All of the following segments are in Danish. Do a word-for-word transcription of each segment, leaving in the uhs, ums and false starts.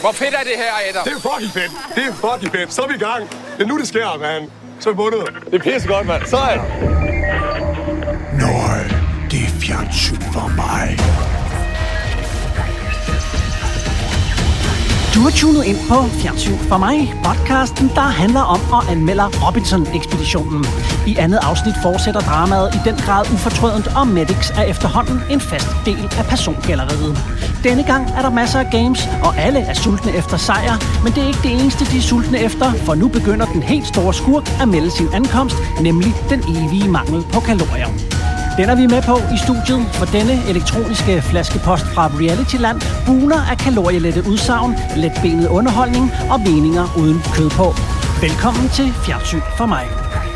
Hvor fedt er det her, Adam? Det er fucking fedt. Det er fucking fedt. Så er vi i gang. Det er nu, det sker, mand. Så er vi bundet. Det er pisse godt, mand. Så er jeg. Nøj, det er fjernsyn for mig. Du er tunet ind på Fjernsyn for mig, podcasten, der handler om og anmelder Robinson-ekspeditionen. I andet afsnit fortsætter dramaet i den grad ufortrødent, og Medics er efterhånden en fast del af persongalleriet. Denne gang er der masser af games, og alle er sultne efter sejr, men det er ikke det eneste, de er sultne efter, for nu begynder den helt store skurk at melde sin ankomst, nemlig den evige mangel på kalorier. Den er vi med på i studiet, for denne elektroniske flaskepost fra Realityland buner af kalorielette udsagn, letbenet underholdning og meninger uden kød på. Velkommen til Fjernsyn for mig.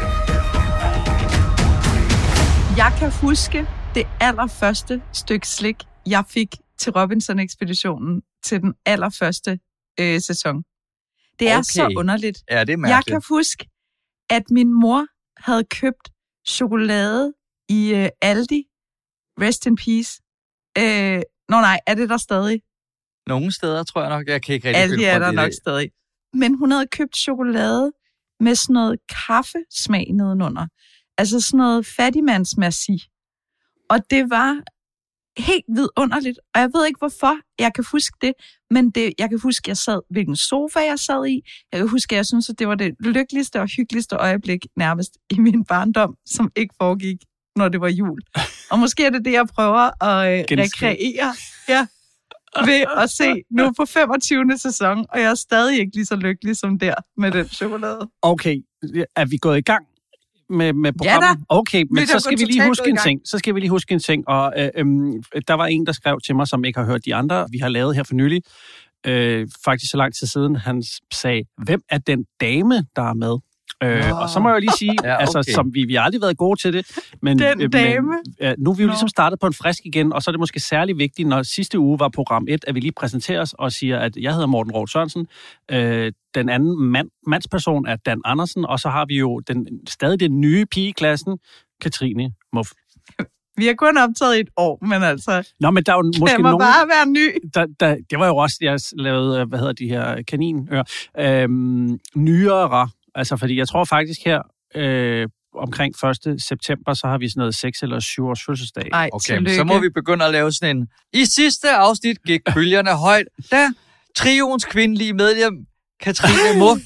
Jeg kan huske det allerførste stykke slik, jeg fik til Robinson-ekspeditionen til den allerførste øh, sæson. Det er okay. så underligt. Ja, det er mærkeligt. Jeg kan huske, at min mor havde købt chokolade i uh, Aldi. Rest in peace. Øh, Nå nej, er det der stadig? Nogle steder, tror jeg nok. Jeg kan ikke rigtig Aldi er der nok det. Stadig. Men hun havde købt chokolade med sådan noget kaffesmag nedenunder. Altså sådan noget fattigmandsmerci. Og det var helt vidunderligt. Og jeg ved ikke, hvorfor jeg kan huske det, men det, jeg kan huske, jeg sad, hvilken sofa jeg sad i. Jeg kan huske, at jeg synes, at det var det lykkeligste og hyggeligste øjeblik nærmest i min barndom, som ikke foregik, når det var jul. Og måske er det det, jeg prøver at øh, rekreere ja, ved at se nu på femogtyvende sæson, og jeg er stadig ikke lige så lykkelig som der med den chokolade. Okay, er vi gået i gang med, med programmet? Ja da. Okay, men så skal vi lige huske en gang. ting. Så skal vi lige huske en ting, og øh, øh, der var en, der skrev til mig, som ikke har hørt de andre, vi har lavet her for nylig, øh, faktisk så lang tid siden, han sagde, hvem er den dame, der er med? Øh, oh. Og så må jeg jo lige sige, ja, okay. altså, som vi, vi har aldrig været gode til det, men, Den øh, dame. men øh, nu er vi jo Nå. ligesom startet på en frisk igen, og så er det måske særlig vigtigt, når sidste uge var program et, at vi lige præsenterer os og siger, at jeg hedder Morten Roth Sørensen, øh, den anden mand, mandsperson er Dan Andersen, og så har vi jo den, stadig den nye pige i klassen, Katrine Muff. Vi har kun optaget i et år, men altså... Nå, men der er jo måske det må nogen... bare være ny. Der, der, det var jo også, jeg lavede, hvad hedder de her, kaninører, øhm, nyere. Altså, fordi jeg tror faktisk her, øh, omkring første september, så har vi sådan noget seks eller syv års fødselsdag. Ej, okay, tillykke. så må vi begynde at lave sådan en... I sidste afsnit gik bølgerne højt, da trioens kvindelige medlem, Katrine Muff,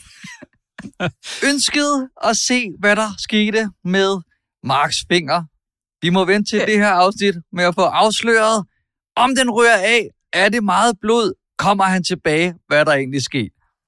ønskede at se, hvad der skete med Marks finger. Vi må vente til det her afsnit med at få afsløret, om den rører af, er det meget blod, kommer han tilbage, hvad der egentlig sker.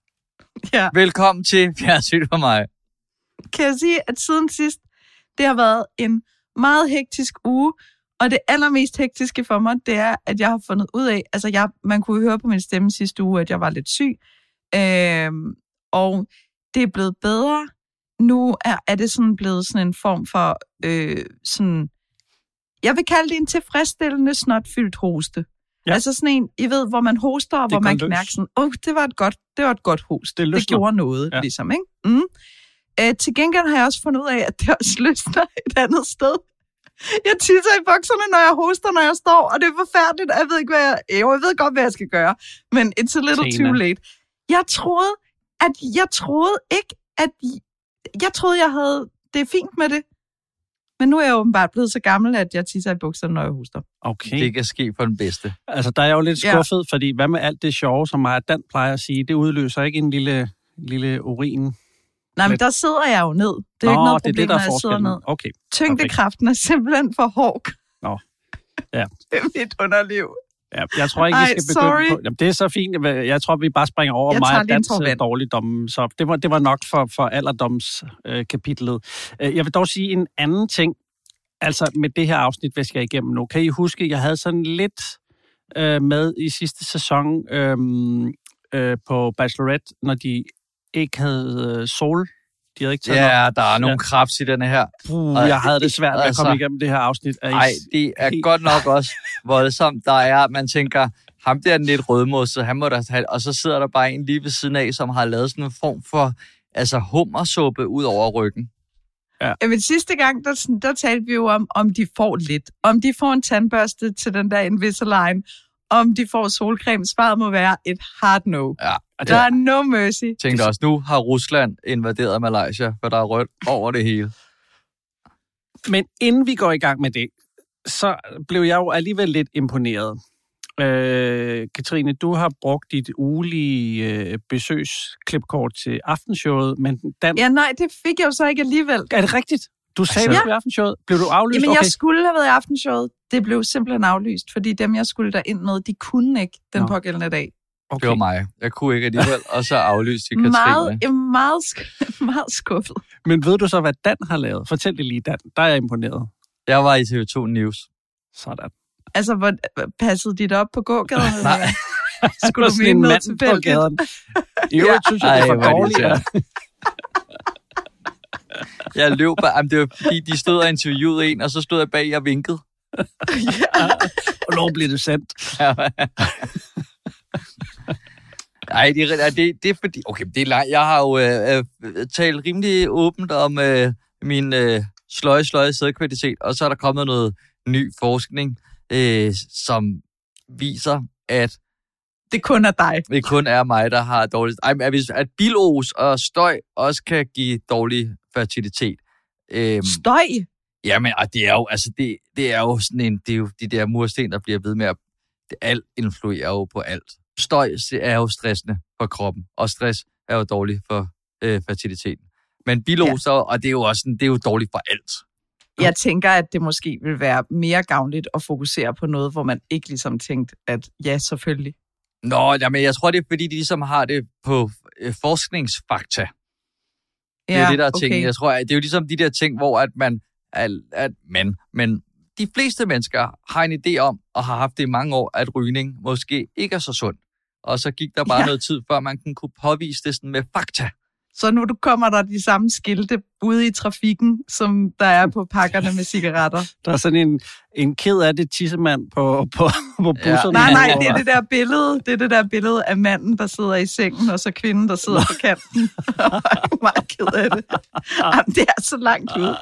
Ja. Velkommen til Fjernsyn for mig. Kan jeg sige, at siden sidst, det har været en meget hektisk uge, og det allermest hektiske for mig, det er, at jeg har fundet ud af, altså jeg, man kunne høre på min stemme sidste uge, at jeg var lidt syg, øhm, og det er blevet bedre. Nu er, er det sådan blevet sådan en form for, øh, sådan, jeg vil kalde det en tilfredsstillende snotfyldt hoste. Ja. Altså sådan en, I ved, hvor man hoster, og hvor man kan mærke sådan, åh, oh, det var et godt, det var et godt host. Det, det gjorde noget, ja. Ligesom, ikke? Mm. Æ, til gengæld har jeg også fundet ud af, at det også løsner et andet sted. Jeg tisser i bukserne, når jeg hoster, når jeg står, og det er forfærdeligt, og jeg ved ikke, hvad jeg... Jo, jeg ved godt, hvad jeg skal gøre, men it's a little Tena. Too late. Jeg troede, at jeg troede ikke, at... Jeg troede, jeg havde det fint med det. Men nu er jeg åbenbart blevet så gammel, at jeg tisser i bukserne, når jeg hoster. Okay. Det kan ske for den bedste. Altså, der er jo lidt skuffet, ja. Fordi hvad med alt det sjove, som mig Dan plejer at sige, det udløser ikke en lille, lille urin. Nej, men der sidder jeg jo ned. Det er Nå, ikke noget det er problem, det, der når jeg sidder ned. Okay. Tyngdekraften er simpelthen for hård. Nå, ja. Det er mit underliv. Ja, jeg tror ikke, Ej, vi skal begynde sorry. på... Jamen, det er så fint. Jeg tror, vi bare springer over jeg mig og Dans uh, dårligdomme. Så det var, det var nok for, for alderdomskapitlet. Øh, jeg vil dog sige en anden ting. Altså, med det her afsnit, hvis jeg igennem nu. Kan I huske, jeg havde sådan lidt øh, med i sidste sæson øh, øh, på Bachelorette, når de ikke havde øh, sol. De havde ikke taget ja, op. der er nogle ja. Krebs i denne her. Puh, jeg havde det svært med altså, at komme igennem det her afsnit. Nej, det er helt... godt nok også voldsomt. Der er, man tænker, ham der er lidt rødmosset, han må da have, og så sidder der bare en lige ved siden af, som har lavet sådan en form for altså hummersuppe ud over ryggen. Ja. Men sidste gang, der, der talte vi jo om, om de får lidt. Om de får en tandbørste til den der Invisalign, om de får solcreme. Svaret må være et hard no. Ja, der er no mercy. Tænkte også, nu har Rusland invaderet Malaysia, for der er rødt over det hele. Men inden vi går i gang med det, så blev jeg jo alligevel lidt imponeret. Øh, Katrine, du har brugt dit ugelige øh, besøgsklipkort til aftenshowet, men Dan... Ja, nej, det fik jeg jo så ikke alligevel. Er det rigtigt? Du sagde altså, det i aftenshowet. Blev du aflyst? Jamen, okay. jeg skulle have været i aftenshowet. Det blev simpelthen aflyst, fordi dem, jeg skulle derind med, de kunne ikke den Nå. pågældende dag. Okay. Det var mig. Jeg kunne ikke alligevel, og så aflyst til Katrine. Meget, meget, sk- meget skuffet. Men ved du så, hvad Dan har lavet? Fortæl det lige, Dan. Der er jeg imponeret. Jeg var i T V to News. Sådan. Altså, hvor, passede de dig op på gågaden? Nej. Skulle du mene noget tilfældigt? I øvrigt synes jeg, det var dårligt. Ja. Jeg løb bare, det var fordi, de stod og interviewede en, og så stod jeg bag og vinkede. Ja. Og lov blev det sendt. Nej, det er, det, det er fordi... Okay, det er langt. Jeg har jo øh, øh, talt rimelig åbent om øh, min øh, sløje, sløje sædkvalitet, og så er der kommet noget ny forskning, øh, som viser, at det kun er dig. Det kun er mig, der har dårligt... Ej, at bilos og støj også kan give dårlig fertilitet. Øhm, støj? Jamen, det er jo, altså, det, det er jo sådan en... Det er jo de der mursten, der bliver ved med at... Det, alt influerer jo på alt. Støj er jo stressende for kroppen, og stress er jo dårligt for øh, fertiliteten. Men biloser, ja. og det er jo også sådan, det er jo dårligt for alt. Jeg tænker, at det måske vil være mere gavnligt at fokusere på noget, hvor man ikke ligesom tænkte, at ja, selvfølgelig. Nå, jamen, jeg tror, det er fordi, de ligesom har det på øh, forskningsfakta. Det er ja, det, der er okay. ting. Jeg tror, det er jo ligesom de der ting, hvor at man... At, at, men, men de fleste mennesker har en idé om, og har haft det i mange år, at rygning måske ikke er så sund. Og så gik der bare ja. noget tid, før man kunne påvise det sådan med fakta. Så nu kommer der de samme skilte ude i trafikken, som der er på pakkerne med cigaretter. Der er sådan en, en ked af det tissemand på, på, på busserne. Ja. Nej, nej, det er det der billede, det er det der billede af manden, der sidder i sengen, og så kvinden, der sidder på kanten. Jeg er meget ked af det. Jamen, det er så langt ud.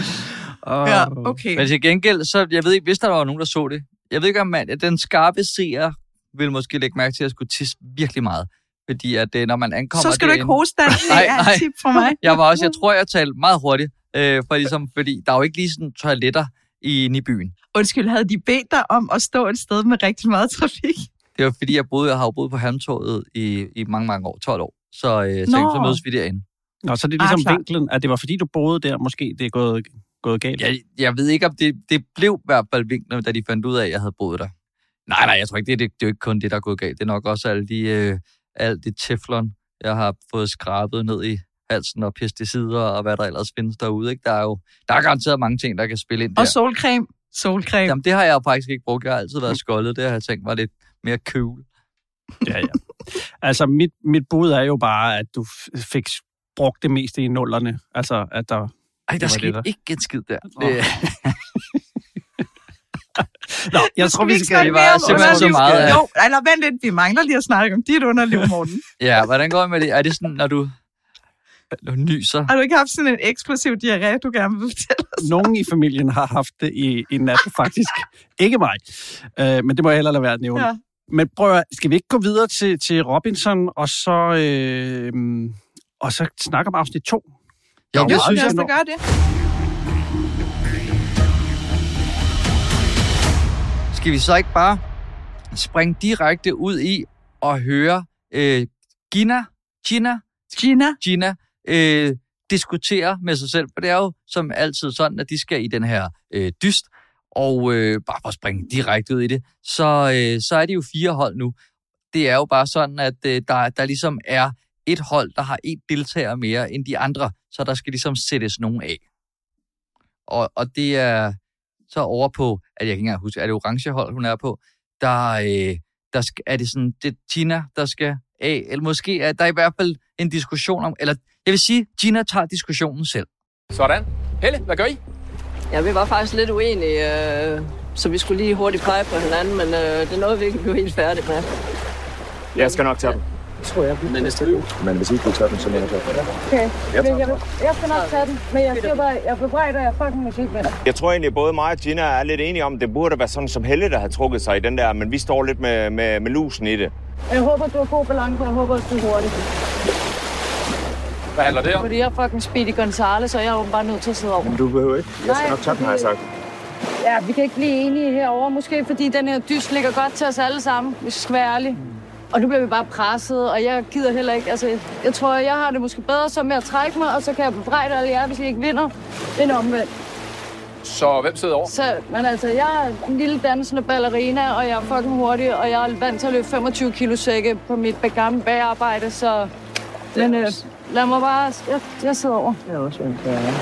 Oh. Ja, okay. Men til gengæld, så jeg ved ikke, hvis der var nogen, der så det. Jeg ved ikke, om man, den skarpe seer vil måske lægge mærke til at skulle tisse virkelig meget. Fordi at når man ankommer... Så skal du ikke hoste, Dan. Nej, nej. Det er et tip for mig. Jeg var også, jeg tror, jeg talte meget hurtigt. Øh, for ligesom, fordi der er jo ikke lige sådan toiletter i, i byen. Undskyld, havde de bedt dig om at stå et sted med rigtig meget trafik? Det var fordi, jeg boede, jeg har jo boet på Halmtorvet i, i mange, mange år. tolv år. Så, øh, så, så mødes vi derinde. Nå, så det er ligesom ah, vinklen, at det var fordi, du boede der, måske det er gået, gået galt? Jeg, jeg ved ikke, om det, det blev i hvert fald vinklen, da de fandt ud af, at jeg havde boet der. Nej, nej, jeg tror ikke, det er, det, det er jo ikke kun det, der er gået galt. Det er nok også alle de... Øh, alt det teflon, jeg har fået skrabet ned i halsen, og pesticider, og hvad der ellers findes derude. Ikke? Der er jo der er garanteret mange ting, der kan spille ind der. Og solcreme. Solcreme. Jamen, det har jeg faktisk ikke brugt. Jeg har altid været skoldet. Det har jeg tænkt var lidt mere cool. Ja, ja. Altså, mit, mit bud er jo bare, at du fik brugt det meste i nullerne. Altså, at der... Ej, der skete ikke en skid der. Oh. Nå, jeg tror, vi skal... Det var simpelthen så meget af... Jo, eller vent lidt, vi mangler lige at snakke om dit underliv, Morten. Ja, hvordan går det med det? Er det sådan, når du, du nyser? Har du ikke haft sådan en eksplosiv diarré, du gerne vil fortælle os? Nogen i familien har haft det i, i nat, faktisk. Ikke mig. Uh, men det må jeg heller lade være at nævne. Ja. Men prøv at, skal vi ikke gå videre til, til Robinson, og så, øh, og så snakke om afsnit to? Jo, jo, synes lad os da gøre det. Skal vi så ikke bare springe direkte ud i og høre øh, Gina, Gina, Gina, Gina øh, diskutere med sig selv? For det er jo som altid sådan, at de skal i den her øh, dyst, og øh, bare for at springe direkte ud i det, så, øh, så er det jo fire hold nu. Det er jo bare sådan, at øh, der, der ligesom er et hold, der har et deltager mere end de andre, så der skal ligesom sættes nogen af. Og, og det er... Så over på, at jeg ikke engang husker, er det orange hold, hun er på, der, øh, der skal, er det sådan, det er Gina, der skal af, eller måske er der i hvert fald en diskussion om, eller jeg vil sige, Gina tager diskussionen selv. Sådan. Helle, hvad gør I? Ja, vi var faktisk lidt uenige, øh, så vi skulle lige hurtigt pege på hinanden, men øh, det nåede vi ikke blive helt færdigt med. Jeg skal nok tage dem. tror jeg, men næste uge. Men hvis ikke du tager den, så mener jeg det. Okay, jeg, jeg, jeg, jeg skal nok tage den, men jeg siger bare, jeg bebrejder, jeg fucking musikvinder. Jeg tror egentlig, både mig og Gina er lidt enige om, det burde være sådan som Helle, der har trukket sig i den der, men vi står lidt med, med, med lusen i det. Jeg håber, du har god balance, og jeg håber, at du er hurtigt. Hvad handler det om? Fordi jeg er fucking Speedy Gonzales, så jeg er bare nødt til at sidde over. Men du behøver ikke. Jeg skal nok tage den, har jeg sagt. Ja, vi kan ikke blive enige herover, måske fordi den her dyst ligger godt til os alle sammen, hvis vi skal være ærlige. Og nu bliver vi bare presset, og jeg gider heller ikke. Altså, jeg tror, jeg har det måske bedre så med at trække mig, og så kan jeg bebrejde alle jer, hvis I ikke vinder, end omvendt. Så hvem sidder over? Så, men altså, jeg er en lille dansende ballerina, og jeg er fucking hurtig, og jeg er vant til at løbe femogtyve kilo sække på mit gamle bagarbejde, så... Men øh, lad mig bare... Jeg, jeg sidder over. Jeg er også vant til at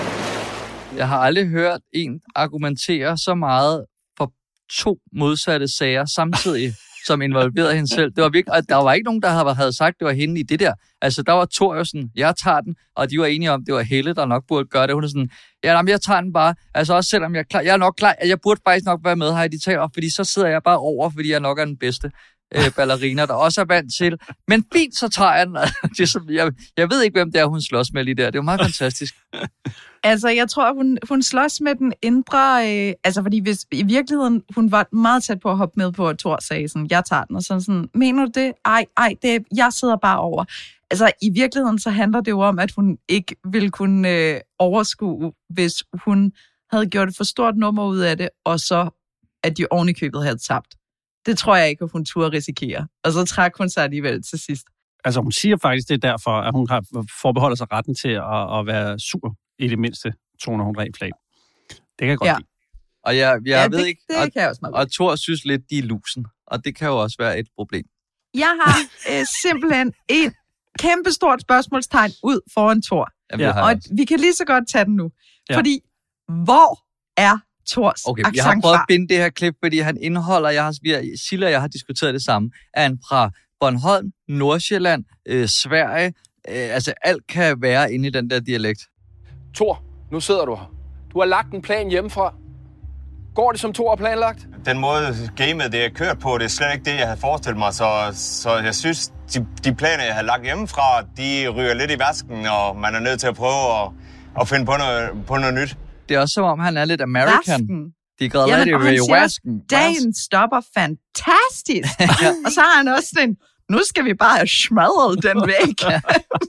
Jeg har aldrig hørt en argumentere så meget for to modsatte sager samtidig, som involverede hende selv. Det var virkelig, og der var ikke nogen, der havde sagt, det var hende i det der. Altså, der var Thor jo sådan, jeg tager den, og de var enige om, det var Helle, der nok burde gøre det. Hun er sådan, ja, jamen, jeg tager den bare. Altså, også selvom jeg er klar, jeg er nok klar, jeg burde faktisk nok være med her i de taler, fordi så sidder jeg bare over, fordi jeg nok er den bedste øh, ballerina, der også er vant til. Men fint, så tager jeg den. Det er sådan, jeg, jeg ved ikke, hvem det er, hun slås med lige der. Det er jo meget fantastisk. Altså, jeg tror, hun, hun slås med den indre... Øh, altså, fordi hvis i virkeligheden, hun var meget tæt på at hoppe med på, at Thor sagde sådan, jeg tager den, og sådan sådan, mener du det? Ej, ej, det, jeg sidder bare over. Altså, i virkeligheden, så handler det jo om, at hun ikke ville kunne øh, overskue, hvis hun havde gjort et for stort nummer ud af det, og så, at de oven i købet havde tabt. Det tror jeg ikke, at hun turde risikere. Og så trak hun sig alligevel til sidst. Altså, hun siger faktisk, det er derfor, at hun har forbeholdt sig retten til at, at være sur. I det mindste toner hun rent flag. Det kan jeg godt ja. lide. Og jeg, jeg ja, ved det, ikke, det og, kan jeg også meget. Og Thor synes lidt, de er lusen. Og det kan jo også være et problem. Jeg har øh, simpelthen et kæmpestort spørgsmålstegn ud foran Thor. Jamen, ja. Og også. vi kan lige så godt tage den nu. Ja. Fordi, hvor er Thors okay, accent jeg har prøvet fra? at finde det her klip, fordi han indeholder, jeg har, vi har, Silla og jeg har diskuteret det samme, er han fra Bornholm, Nordsjælland, øh, Sverige, øh, altså alt kan være inde i den der dialekt. Thor, nu sidder du her. Du har lagt en plan hjemmefra. Går det, som Thor har planlagt? Den måde gamet det er kørt på, det er slet ikke det, jeg havde forestillet mig. Så, så jeg synes, de, de planer, jeg har lagt hjemmefra, de ryger lidt i vasken, og man er nødt til at prøve at, at finde på noget, på noget nyt. Det er også som om, han er lidt American. Vasken. De græder Jamen, lidt og han i siger, vasken. dagen stopper fantastisk. Ja. Og så har han også sådan, nu skal vi bare have smadret den væg. Ja.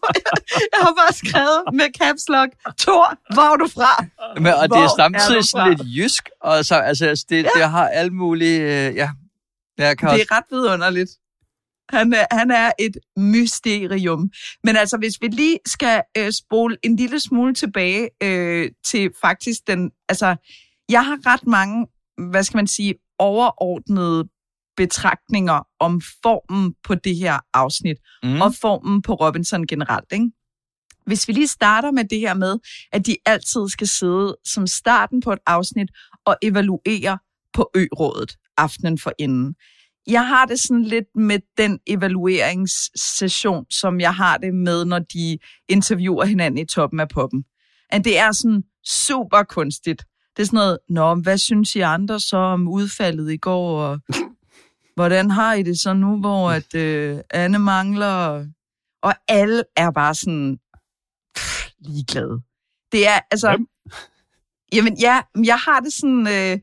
Jeg har bare skrevet med caps lock, Thor, hvor er du fra? Men, og hvor det er samtidig sådan lidt jysk, og så, altså, det, ja. det har alle mulige, øh, ja. Jeg kan det også... er ret vidunderligt. Han er, han er et mysterium. Men altså, hvis vi lige skal øh, spole en lille smule tilbage øh, til faktisk den, altså, jeg har ret mange, hvad skal man sige, overordnede betragtninger om formen på det her afsnit, mm. og formen på Robinson generelt, ikke? Hvis vi lige starter med det her med, at de altid skal sidde som starten på et afsnit og evaluere på Ø-rådet aftenen forinden. Jeg har det sådan lidt med den evalueringssession, som jeg har det med, når de interviewer hinanden i toppen af poppen. At det er sådan super kunstigt. Det er sådan noget, nå, hvad synes I andre så om udfaldet i går, og hvordan har I det så nu, hvor at øh, Anne mangler, og alle er bare sådan pff, ligeglade. Det er, altså, Hvem? jamen ja, jeg har det sådan, øh,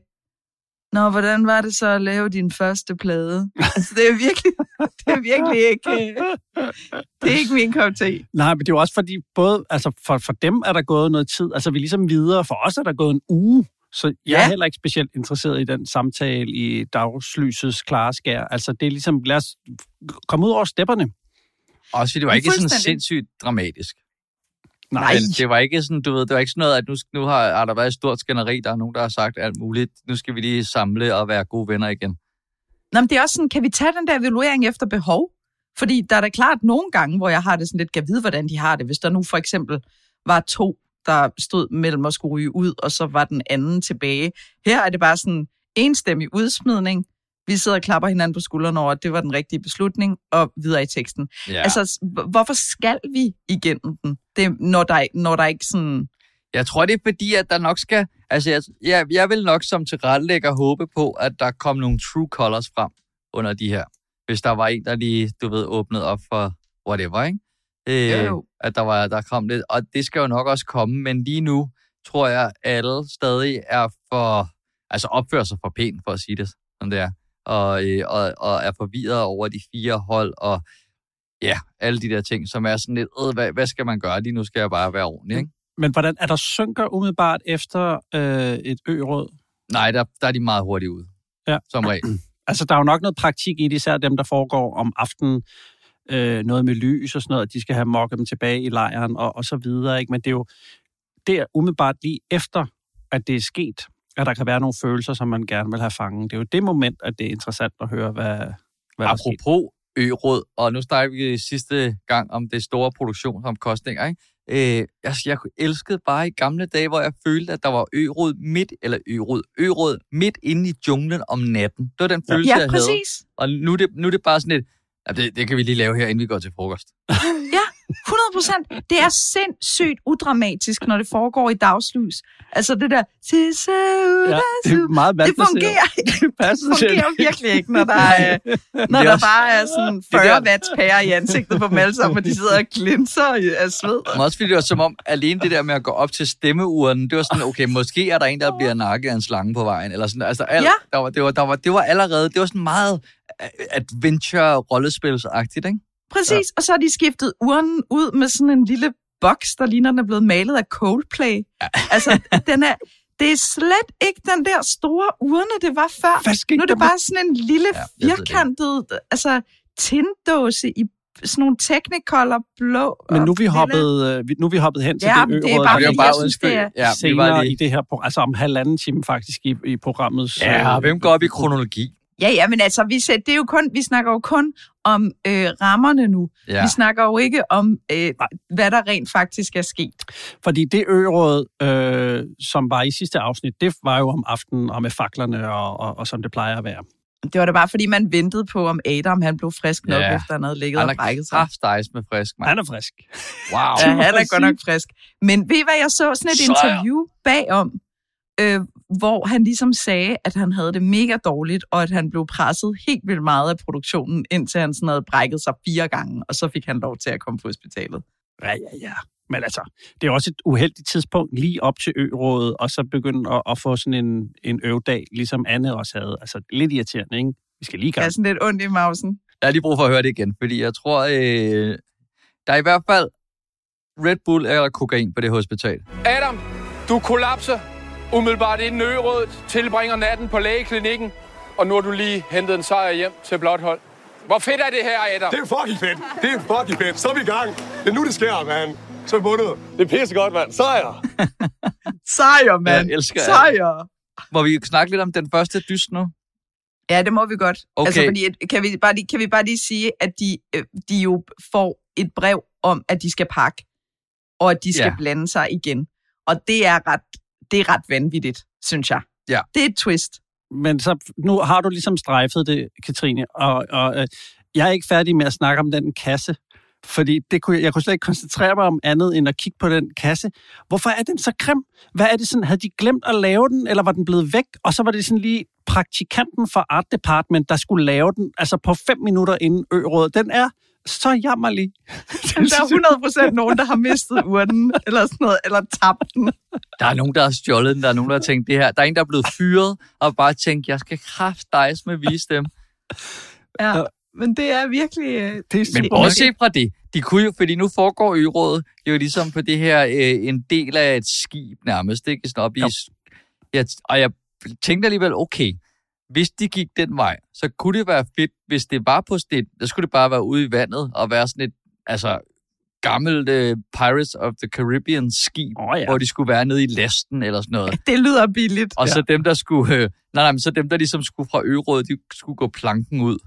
nå, hvordan var det så at lave din første plade? Altså, det er virkelig, det er virkelig ikke, øh, det er ikke min kop te. Nej, men det er jo også fordi, både, altså for, for dem er der gået noget tid, altså vi er ligesom videre, for os er der gået en uge, så jeg ja. er heller ikke specielt interesseret i den samtale i dagslysets klare skær. Altså det er ligesom, lad os komme ud over stepperne. Også fordi det var ikke sådan sindssygt dramatisk. Nej. Det, det var ikke sådan, du ved, det var ikke sådan noget, at nu, nu har, har der været et stort skænderi, der er nogen, der har sagt alt muligt. Nu skal vi lige samle og være gode venner igen. Nå, men det er også sådan, kan vi tage den der evaluering efter behov? Fordi der er da klart nogle gange, hvor jeg har det sådan lidt, kan vide, hvordan de har det. Hvis der nu for eksempel var to, der stod mellem at skulle ryge ud, og så var den anden tilbage. Her er det bare sådan enstemmig udsmidning. Vi sidder og klapper hinanden på skuldrene over, at det var den rigtige beslutning, og videre i teksten. Ja. Altså, hvorfor skal vi igennem den, det, når, der, når der ikke sådan... Jeg tror, det er fordi, at der nok skal... Altså, jeg, jeg, jeg vil nok som tilrettelægger håbe på, at der kom nogle true colors frem under de her. Hvis der var en, der lige, du ved, åbnede op for whatever, ikke? Øh, Jo. at der, var, der kom lidt, og det skal jo nok også komme, men lige nu tror jeg, alle stadig er for, altså opfører sig for pænt, for at sige det, som det er, og, øh, og, og er forvirret over de fire hold, og ja, alle de der ting, som er sådan lidt, øh, hvad, hvad skal man gøre? Lige nu skal jeg bare være ordentlig, ikke? Men hvordan er der synker umiddelbart efter øh, et ø-råd? Nej, der, der er de meget hurtigt ude, ja. Som regel. Altså, der er jo nok noget praktik i det, især dem, der foregår om aftenen, øh, noget med lys og sådan noget, at de skal have mokket dem tilbage i lejren og, og så videre, ikke? Men det er jo det er umiddelbart lige efter, at det er sket, at der kan være nogle følelser, som man gerne vil have fanget. Det er jo det moment, at det er interessant at høre, hvad, hvad der Apropos der ø-råd, og nu snakker vi sidste gang om det store produktionsomkostninger, ikke? Øh, jeg, jeg elskede bare i gamle dage, hvor jeg følte, at der var ø-råd midt, eller ø-råd, ø-råd midt inde i junglen om natten. Det var den følelse, ja, jeg præcis. havde. Og nu er, det, nu er det bare sådan et, ja, det, det kan vi lige lave her, inden vi går til frokost. Ja, hundrede procent. Det er sindssygt udramatisk, når det foregår i dagslys. Altså det der, det ja, det er meget det fungerer ikke. Det fungerer virkelig ikke, når der er, når der bare er sådan fyrre watts pære i ansigtet på dem alle sammen, og de sidder og glinser af sved. Men også fordi det var som om, alene det der med at gå op til stemmeuren, det var sådan, okay, måske er der en, der bliver nakket af en slange på vejen, eller sådan, altså alt, ja. der var, det, var, der var, det var allerede, det var sådan meget adventure-rollespilsagtigt, ikke? Præcis, ja. Og så har de skiftet urnen ud med sådan en lille boks, der ligner, den er blevet malet af Coldplay. Ja. Altså, den er, det er slet ikke den der store urne, det var før. Nu er det bare sådan en lille ja, firkantet, altså tinddåse i sådan nogle Technicolor blå. Men nu er vi hoppet, nu er vi hoppet hen til ja, det ø-råd. Det er bare, fordi, jeg synes, det er ja, senere lige... i det her, altså om halvanden time faktisk i, i programmet. Ja, øh, hvem går op i kronologi? Ja, ja, men altså, vi, det er jo kun, vi snakker jo kun om øh, rammerne nu. Ja. Vi snakker jo ikke om, øh, hvad der rent faktisk er sket. Fordi det ø-råd, øh, som var i sidste afsnit, det var jo om aftenen og med faklerne og, og, og som det plejer at være. Det var da bare, fordi man ventede på, om Adam han blev frisk nok, ja. Efter han havde ligget og brækket sig. Han er kraftdejs med frisk, man. Han er frisk. Wow. Ja, han er godt nok frisk. Men ved I hvad, jeg så sådan et så interview bagom, øh, hvor han ligesom sagde, at han havde det mega dårligt, og at han blev presset helt vildt meget af produktionen, indtil han sådan havde brækket sig fire gange, og så fik han lov til at komme på hospitalet. Ja, ja, ja. Men altså, det er også et uheldigt tidspunkt lige op til ø-rådet, og så begynde at, at få sådan en, en øvedag, ligesom Anne også havde. Altså, lidt irriterende, ikke? Vi skal lige gøre. Jeg er sådan lidt ondt i mausen. Jeg har lige brug for at høre det igen, fordi jeg tror, øh, der er i hvert fald Red Bull eller kokain på det hospital. Adam, du kollapser umiddelbart inden ø-rådet, tilbringer natten på lægeklinikken, og nu har du lige hentet en sejr hjem til blåt hold. Hvor fedt er det her, Adam? Det er fucking fedt. Det er fucking fedt. Så er vi i gang. Det er nu, det sker, mand. Så er vi bundet. Det er pissegodt, mand. Sejr. Sejr, mand. Jeg elsker Sejr. Må vi snakke lidt om den første dyst nu? Ja, det må vi godt. Okay. Altså, fordi, kan, vi bare lige, kan vi bare lige sige, at de, de jo får et brev om, at de skal pakke, og at de skal ja. blande sig igen. Og det er ret, det er ret vanvittigt, synes jeg. Ja. Det er et twist. Men så, nu har du ligesom strejfet det, Katrine, og, og øh, jeg er ikke færdig med at snakke om den kasse, fordi det kunne, jeg kunne slet ikke koncentrere mig om andet, end at kigge på den kasse. Hvorfor er den så grim? Hvad er det sådan, havde de glemt at lave den, eller var den blevet væk? Og så var det sådan lige praktikanten fra Art Department, der skulle lave den, altså på fem minutter inden ø-rådet. Den er så jammerlig. Der er hundrede procent nogen, der har mistet urnen, eller sådan noget, eller tabt den. Der er nogen, der har stjålet den, der er nogen, der har tænkt det her. Der er en, der er blevet fyret, og bare tænkt, jeg skal kraftdejs med vise dem. Ja, men det er virkelig... Det er men bortset fra det, de kunne jo, fordi nu foregår ø-rådet jo ligesom på det her, øh, en del af et skib nærmest, ikke? Sådan op i... Ja, og jeg tænkte alligevel, okay, hvis de gik den vej, så kunne det være fedt, hvis det var på stedet, så skulle det bare være ude i vandet, og være sådan et, altså, gammelt uh, Pirates of the Caribbean skib, oh, ja. Hvor de skulle være nede i lasten, eller sådan noget. Det lyder billigt. Og så ja. dem, der skulle, øh, nej, nej, men så dem, der ligesom skulle fra ø-rådet, de skulle gå planken ud.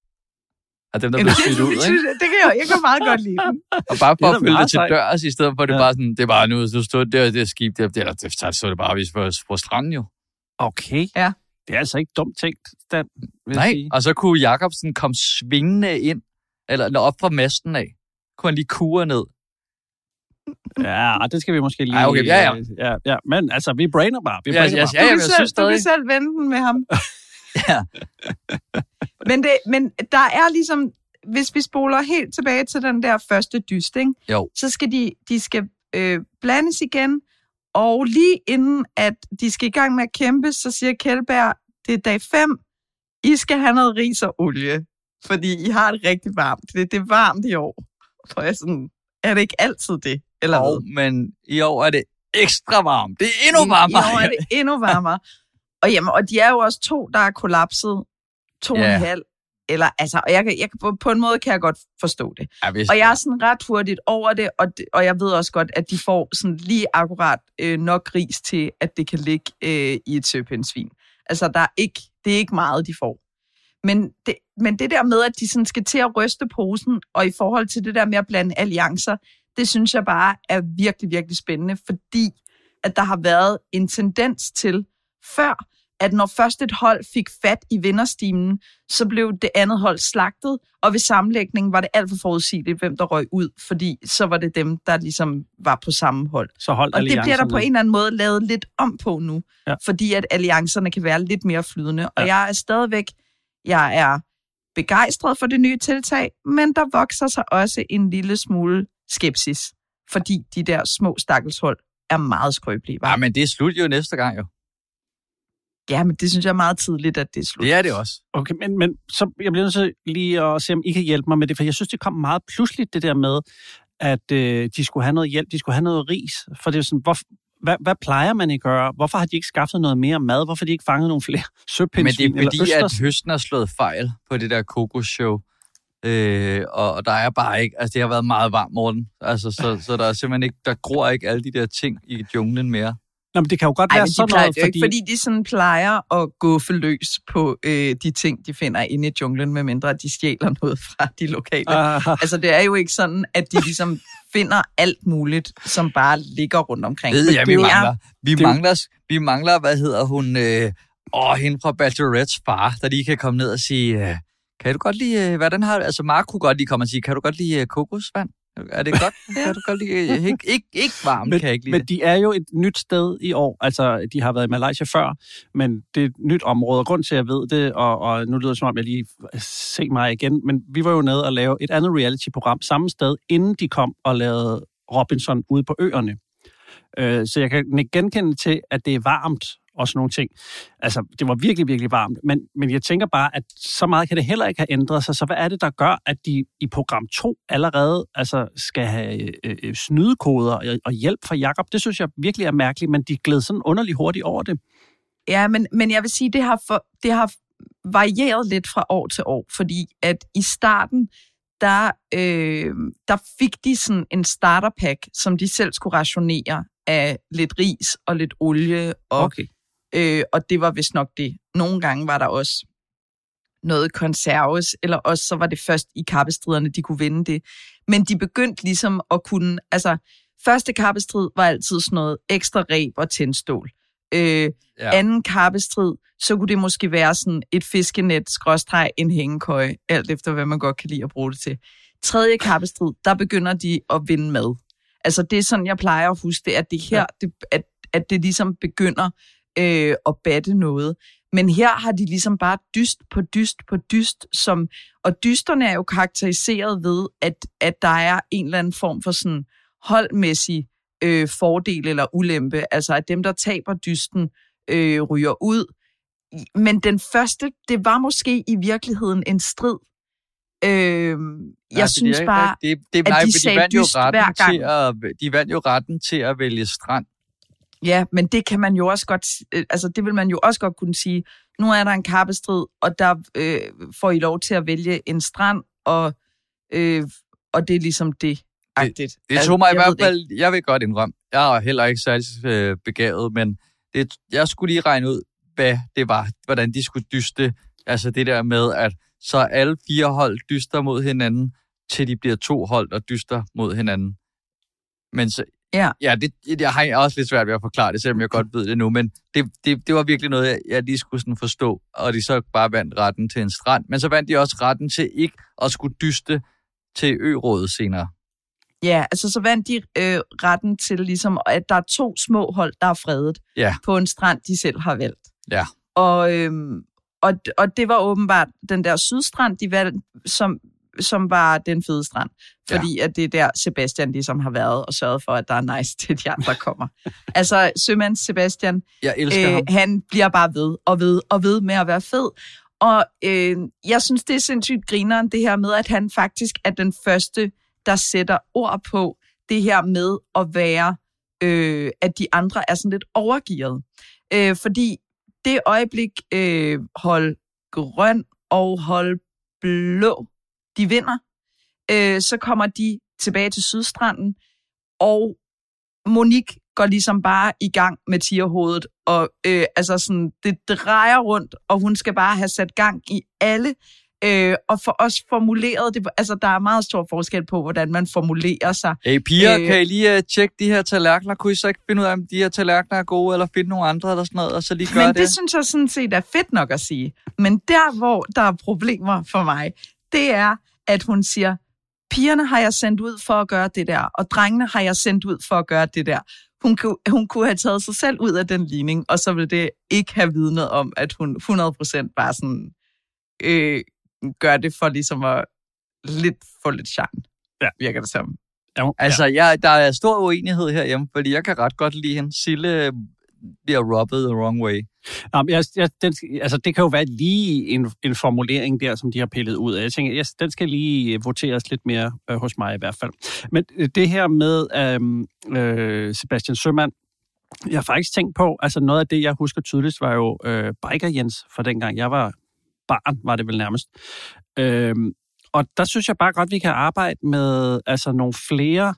Og dem, der blev smidt ud, ikke? Det kan jeg, jeg kan meget godt lide den. Og bare for at følge det til dørs, i stedet for, det ja. bare sådan, det er bare nu, du stod der, det skib, det, det, det, det så det bare, hvis på, på stranden jo. Okay. Ja. Det er altså ikke dumt tænkt, Stan. Nej, og så kunne Jacobsen komme svingende ind, eller op fra masten af. Kunne han lige kure ned. Ja, det skal vi måske lige... Ej, okay, ja, ja. ja, ja. Men altså, vi brainer bare. Vi ja, brainer ja, bare. Ja, ja, du, jeg kan selv, synes du kan selv vende den med ham. ja. men, det, men der er ligesom... hvis vi spoler helt tilbage til den der første dyst, ikke? Jo. Så skal de, de skal øh, blandes igen, og lige inden at de skal i gang med at kæmpe, så siger Kjeldberg, det er dag fem, I skal have noget ris og olie, fordi I har det rigtig varmt. Det, det er varmt i år. For jeg sådan, er det ikke altid det? Eller oh, men i år er det ekstra varmt. Det er endnu varmere. I år er det endnu varmere. Og, jamen, og de er jo også to, der er kollapset. To yeah. og en halv. Eller, altså, og jeg, jeg, på, på en måde kan jeg godt forstå det. Ja, og jeg er sådan ret hurtigt over det og, det, og jeg ved også godt, at de får sådan lige akkurat øh, nok ris til, at det kan ligge øh, i et søpindsvin. Altså, der er ikke, det er ikke meget, de får. Men det, men det der med, at de sådan skal til at ryste posen, og i forhold til det der med at blande alliancer, det synes jeg bare er virkelig, virkelig spændende, fordi at der har været en tendens til før, at når først et hold fik fat i vinderstimen, så blev det andet hold slagtet, og ved sammenlægningen var det alt for forudsigeligt, hvem der røg ud, fordi så var det dem, der ligesom var på samme hold. Så hold og det bliver der på en eller anden måde lavet lidt om på nu, ja. Fordi at alliancerne kan være lidt mere flydende. Og ja. Jeg er stadigvæk, jeg er begejstret for det nye tiltag, men der vokser sig også en lille smule skepsis, fordi de der små stakkelshold er meget skrøbelige. Ja, men det er slut jo næste gang jo. Ja, men det synes jeg er meget tidligt, at det er slut. Det er det også. Okay, men, men så jeg bliver nødt til lige at se, om I kan hjælpe mig med det, for jeg synes, det kom meget pludseligt, det der med, at øh, de skulle have noget hjælp, de skulle have noget ris. For det er sådan, hvor, hvad, hvad plejer man ikke at gøre? Hvorfor har de ikke skaffet noget mere mad? Hvorfor har de ikke fanget nogle flere søpindsvin? Men det er fordi, at høsten har slået fejl på det der kokosshow. Øh, og, og der er bare ikke, altså det har været meget varmt, Morten. Altså, så, så der er simpelthen ikke, der gror ikke alle de der ting i junglen mere. Nå, men det kan jo godt Ej, være sådan plejer, noget, fordi... Ikke, fordi de sådan plejer at gå for løs på øh, de ting, de finder inde i junglen, medmindre de stjæler noget fra de lokale. Uh. Altså, det er jo ikke sådan, at de ligesom finder alt muligt, som bare ligger rundt omkring. Ved jeg, vi er, mangler, vi, mangler, vi mangler, hvad hedder hun, øh, åh, hende fra Bachelorettes far, der lige kan komme ned og sige, øh, kan du godt lide, hvad den har, altså Mark kunne godt lige komme og sige, kan du godt lide øh, kokosvand? Er det godt? Ja. Kan du godt lide? Ikke, ikke, ikke varmt, men, kan jeg ikke lide Men det. de er jo et nyt sted i år. Altså, de har været i Malaysia før, men det er et nyt område. Og grund til, at jeg ved det, og, og nu lyder det som om, jeg lige ser mig igen, men vi var jo nede og lave et andet reality-program samme sted, inden de kom og lavede Robinson ude på øerne. Øh, så jeg kan genkende til, at det er varmt og sådan nogle ting. Altså, det var virkelig, virkelig varmt. Men, men jeg tænker bare, at så meget kan det heller ikke have ændret sig. Så hvad er det, der gør, at de i program to allerede altså, skal have øh, snydekoder og, og hjælp fra Jakob? Det synes jeg virkelig er mærkeligt, men de gled sådan underligt hurtigt over det. Ja, men, men jeg vil sige, det har, for, det har varieret lidt fra år til år, fordi at i starten, der, øh, der fik de sådan en starterpack, som de selv skulle rationere af lidt ris og lidt olie og okay. Øh, og det var vist nok det. Nogle gange var der også noget konserves, eller også så var det først i kappestriderne, de kunne vinde det. Men de begyndte ligesom at kunne, altså første kappestrid var altid sådan noget ekstra reb og tændstål. Øh, ja. Anden kappestrid, så kunne det måske være sådan et fiskenet, skråstreg, en hængekøje, alt efter hvad man godt kan lide at bruge det til. Tredje kappestrid, der begynder de at vinde mad. Altså det er sådan, jeg plejer at huske det, at det her, ja. det, at, at det ligesom begynder Øh, og batte noget. Men her har de ligesom bare dyst på dyst på dyst, som, og dysterne er jo karakteriseret ved, at, at der er en eller anden form for sådan holdmæssig øh, fordel eller ulempe, altså at dem, der taber dysten, øh, ryger ud. Men den første, det var måske i virkeligheden en strid. Øh, jeg Nej, synes det bare, det, det, at nej, de sagde dyst hver gang. Til at, de vandt jo retten til at vælge strand. Ja, men det kan man jo også godt, altså det vil man jo også godt kunne sige. Nu er der en kappestrid, og der øh, får I lov til at vælge en strand, og, øh, og det er ligesom det. Det, det altså, tog mig i hvert fald, jeg vil godt indrømme, jeg er heller ikke særlig øh, begavet, men det, jeg skulle lige regne ud, hvad det var, hvordan de skulle dyste. Altså det der med, at så alle fire hold dyster mod hinanden, til de bliver to hold, der dyster mod hinanden. Men så, Ja, ja det, jeg har også lidt svært ved at forklare det, selvom jeg godt ved det nu, men det, det, det var virkelig noget, jeg, jeg lige skulle sådan forstå, og de så bare vandt retten til en strand, men så vandt de også retten til ikke at skulle dyste til ø-rådet senere. Ja, altså så vandt de øh, retten til ligesom, at der er to små hold, der er fredet ja. På en strand, de selv har valgt. Ja. Og, øhm, og, og det var åbenbart den der sydstrand, de valgte, som som var den fede strand. Fordi ja. at det er der, Sebastian ligesom har været og sørget for, at der er nice til de andre kommer. Altså, sømands Sebastian, jeg elsker øh, ham. Han bliver bare ved og ved og ved med at være fed. Og øh, jeg synes, det er sindssygt grineren, det her med, at han faktisk er den første, der sætter ord på det her med at være, øh, at de andre er sådan lidt overgearet. Øh, fordi det øjeblik, øh, hold grøn og hold blå, de vinder, øh, så kommer de tilbage til Sydstranden, og Monique går ligesom bare i gang med tigerhovedet, og øh, altså sådan, det drejer rundt, og hun skal bare have sat gang i alle, øh, og for os formuleret det, altså der er meget stor forskel på, hvordan man formulerer sig. Hey piger, øh, kan I lige uh, tjekke de her tallerkener? Kunne I så ikke finde ud af, om de her tallerkener er gode, eller finde nogle andre, eller sådan noget, og så lige gøre men det? Men det synes jeg sådan set er fedt nok at sige. Men der, hvor der er problemer for mig, det er, at hun siger, pigerne har jeg sendt ud for at gøre det der, og drengene har jeg sendt ud for at gøre det der. Hun kunne, hun kunne have taget sig selv ud af den ligning, og så ville det ikke have vidnet om, at hun hundrede procent bare sådan øh, gør det for ligesom at lidt få lidt charme. Ja, virker det som. Ja. Altså, jeg, der er stor uenighed herhjemme, fordi jeg kan ret godt lide hende. Sille bliver rubbed the wrong way. Nå, jeg, jeg, den, altså, det kan jo være lige en, en formulering der, som de har pillet ud af. Jeg tænker, jeg, den skal lige voteres lidt mere øh, hos mig i hvert fald. Men det her med øh, øh, Sebastian Sømand, jeg har faktisk tænkt på, altså noget af det, jeg husker tydeligst, var jo øh, Biker Jens, for dengang jeg var barn, var det vel nærmest. Øh, og der synes jeg bare godt, vi kan arbejde med altså nogle flere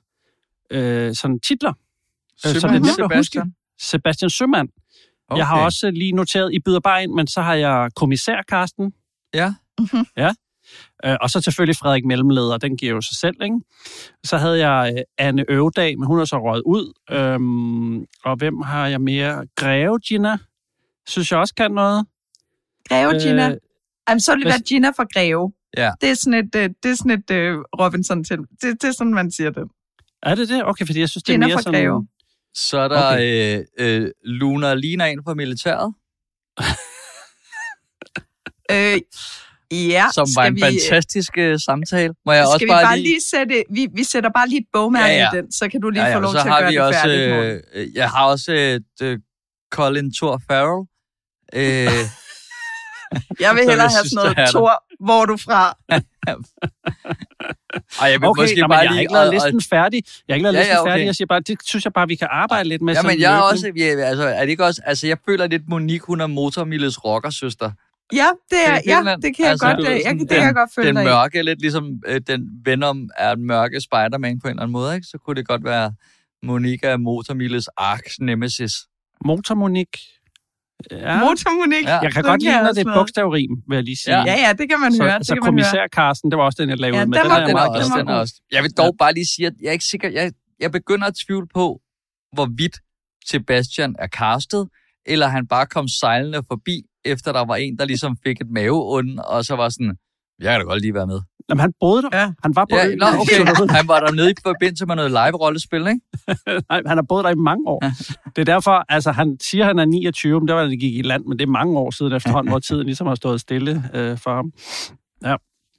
øh, sådan titler. Sømand, så det er nemt at huske. Sebastian Sømand. Okay. Jeg har også lige noteret, I byder bare ind, men så har jeg kommissær Karsten. Ja. Mm-hmm. Ja. Øh, og så selvfølgelig Frederik Mellemleder, den giver jo sig selv, ikke? Så havde jeg øh, Anne Øvdag, men hun er så røget ud. Øhm, og hvem har jeg mere? Greve Gina, synes jeg også kan noget. Greve Gina? Øh, Jamen, så vil det være Gina fra Greve. Ja. Det er sådan et, øh, det er sådan et øh, Robinson til. Det, det er sådan, man siger det. Er det det? Okay, fordi jeg synes, det Gina er mere fra sådan... Greve. Så er der okay. øh, øh, Luna Lina ind fra militæret. øh, ja, som var en vi, fantastisk uh, samtale. Må jeg skal også vi bare bare lige... lige sætte... Vi, vi sætter bare lige et bogmærke ja, ja. i den, så kan du lige ja, ja. få lov til at gøre det også, færdigt. Øh, jeg har også et uh, Colin Thor Farrell. Øh, jeg vil hellere have sådan noget Thor, hvor er du fra? Ej, jeg vil okay, måske bare jeg har ikke lavet listen færdig. Jeg har ikke lavet ja, listen ja, okay. færdig. Jeg siger bare, det synes jeg bare, vi kan arbejde lidt med. Ja, men jeg er også... Ja, altså, er det ikke også... Altså, jeg føler lidt, Monique, hun er Motormilles rockersøster. Ja, det er, ja, det kan jeg altså, godt, jeg, jeg, det kan jeg godt føle den dig. Den mørke er lidt ligesom, øh, den Venom er en mørke Spider-Man på en eller anden måde, ikke? Så kunne det godt være, Monique er Motormilles arch nemesis. Motor-Monique. Ja. Motor-Monique. Ja. Jeg kan godt lide, når det er bogstavrim, vil jeg lige sige. Ja, ja, det kan man så, høre. Det så kan kommissær Karsten, det var også den, jeg lavede ja, med. Den, den, var den, god, er også, den, den er også. Jeg vil dog ja. bare lige sige, at jeg er ikke sikker, jeg, jeg, jeg begynder at tvivle på, hvorvidt Sebastian er castet, eller han bare kom sejlende forbi, efter der var en, der ligesom fik et maveund, og så var sådan, jeg kan da godt lige være med. Jamen, han boede der. Ja. Han var på ja, øen. Nå, okay. Han var der nede i forbindelse med noget live-rollespil, ikke? Nej, han har boet der i mange år. Ja. Det er derfor, altså han siger, han er niogtyve, men det var, da det gik i land, men det er mange år siden efterhånden, hvor tiden ligesom har stået stille øh, for ham. Ja.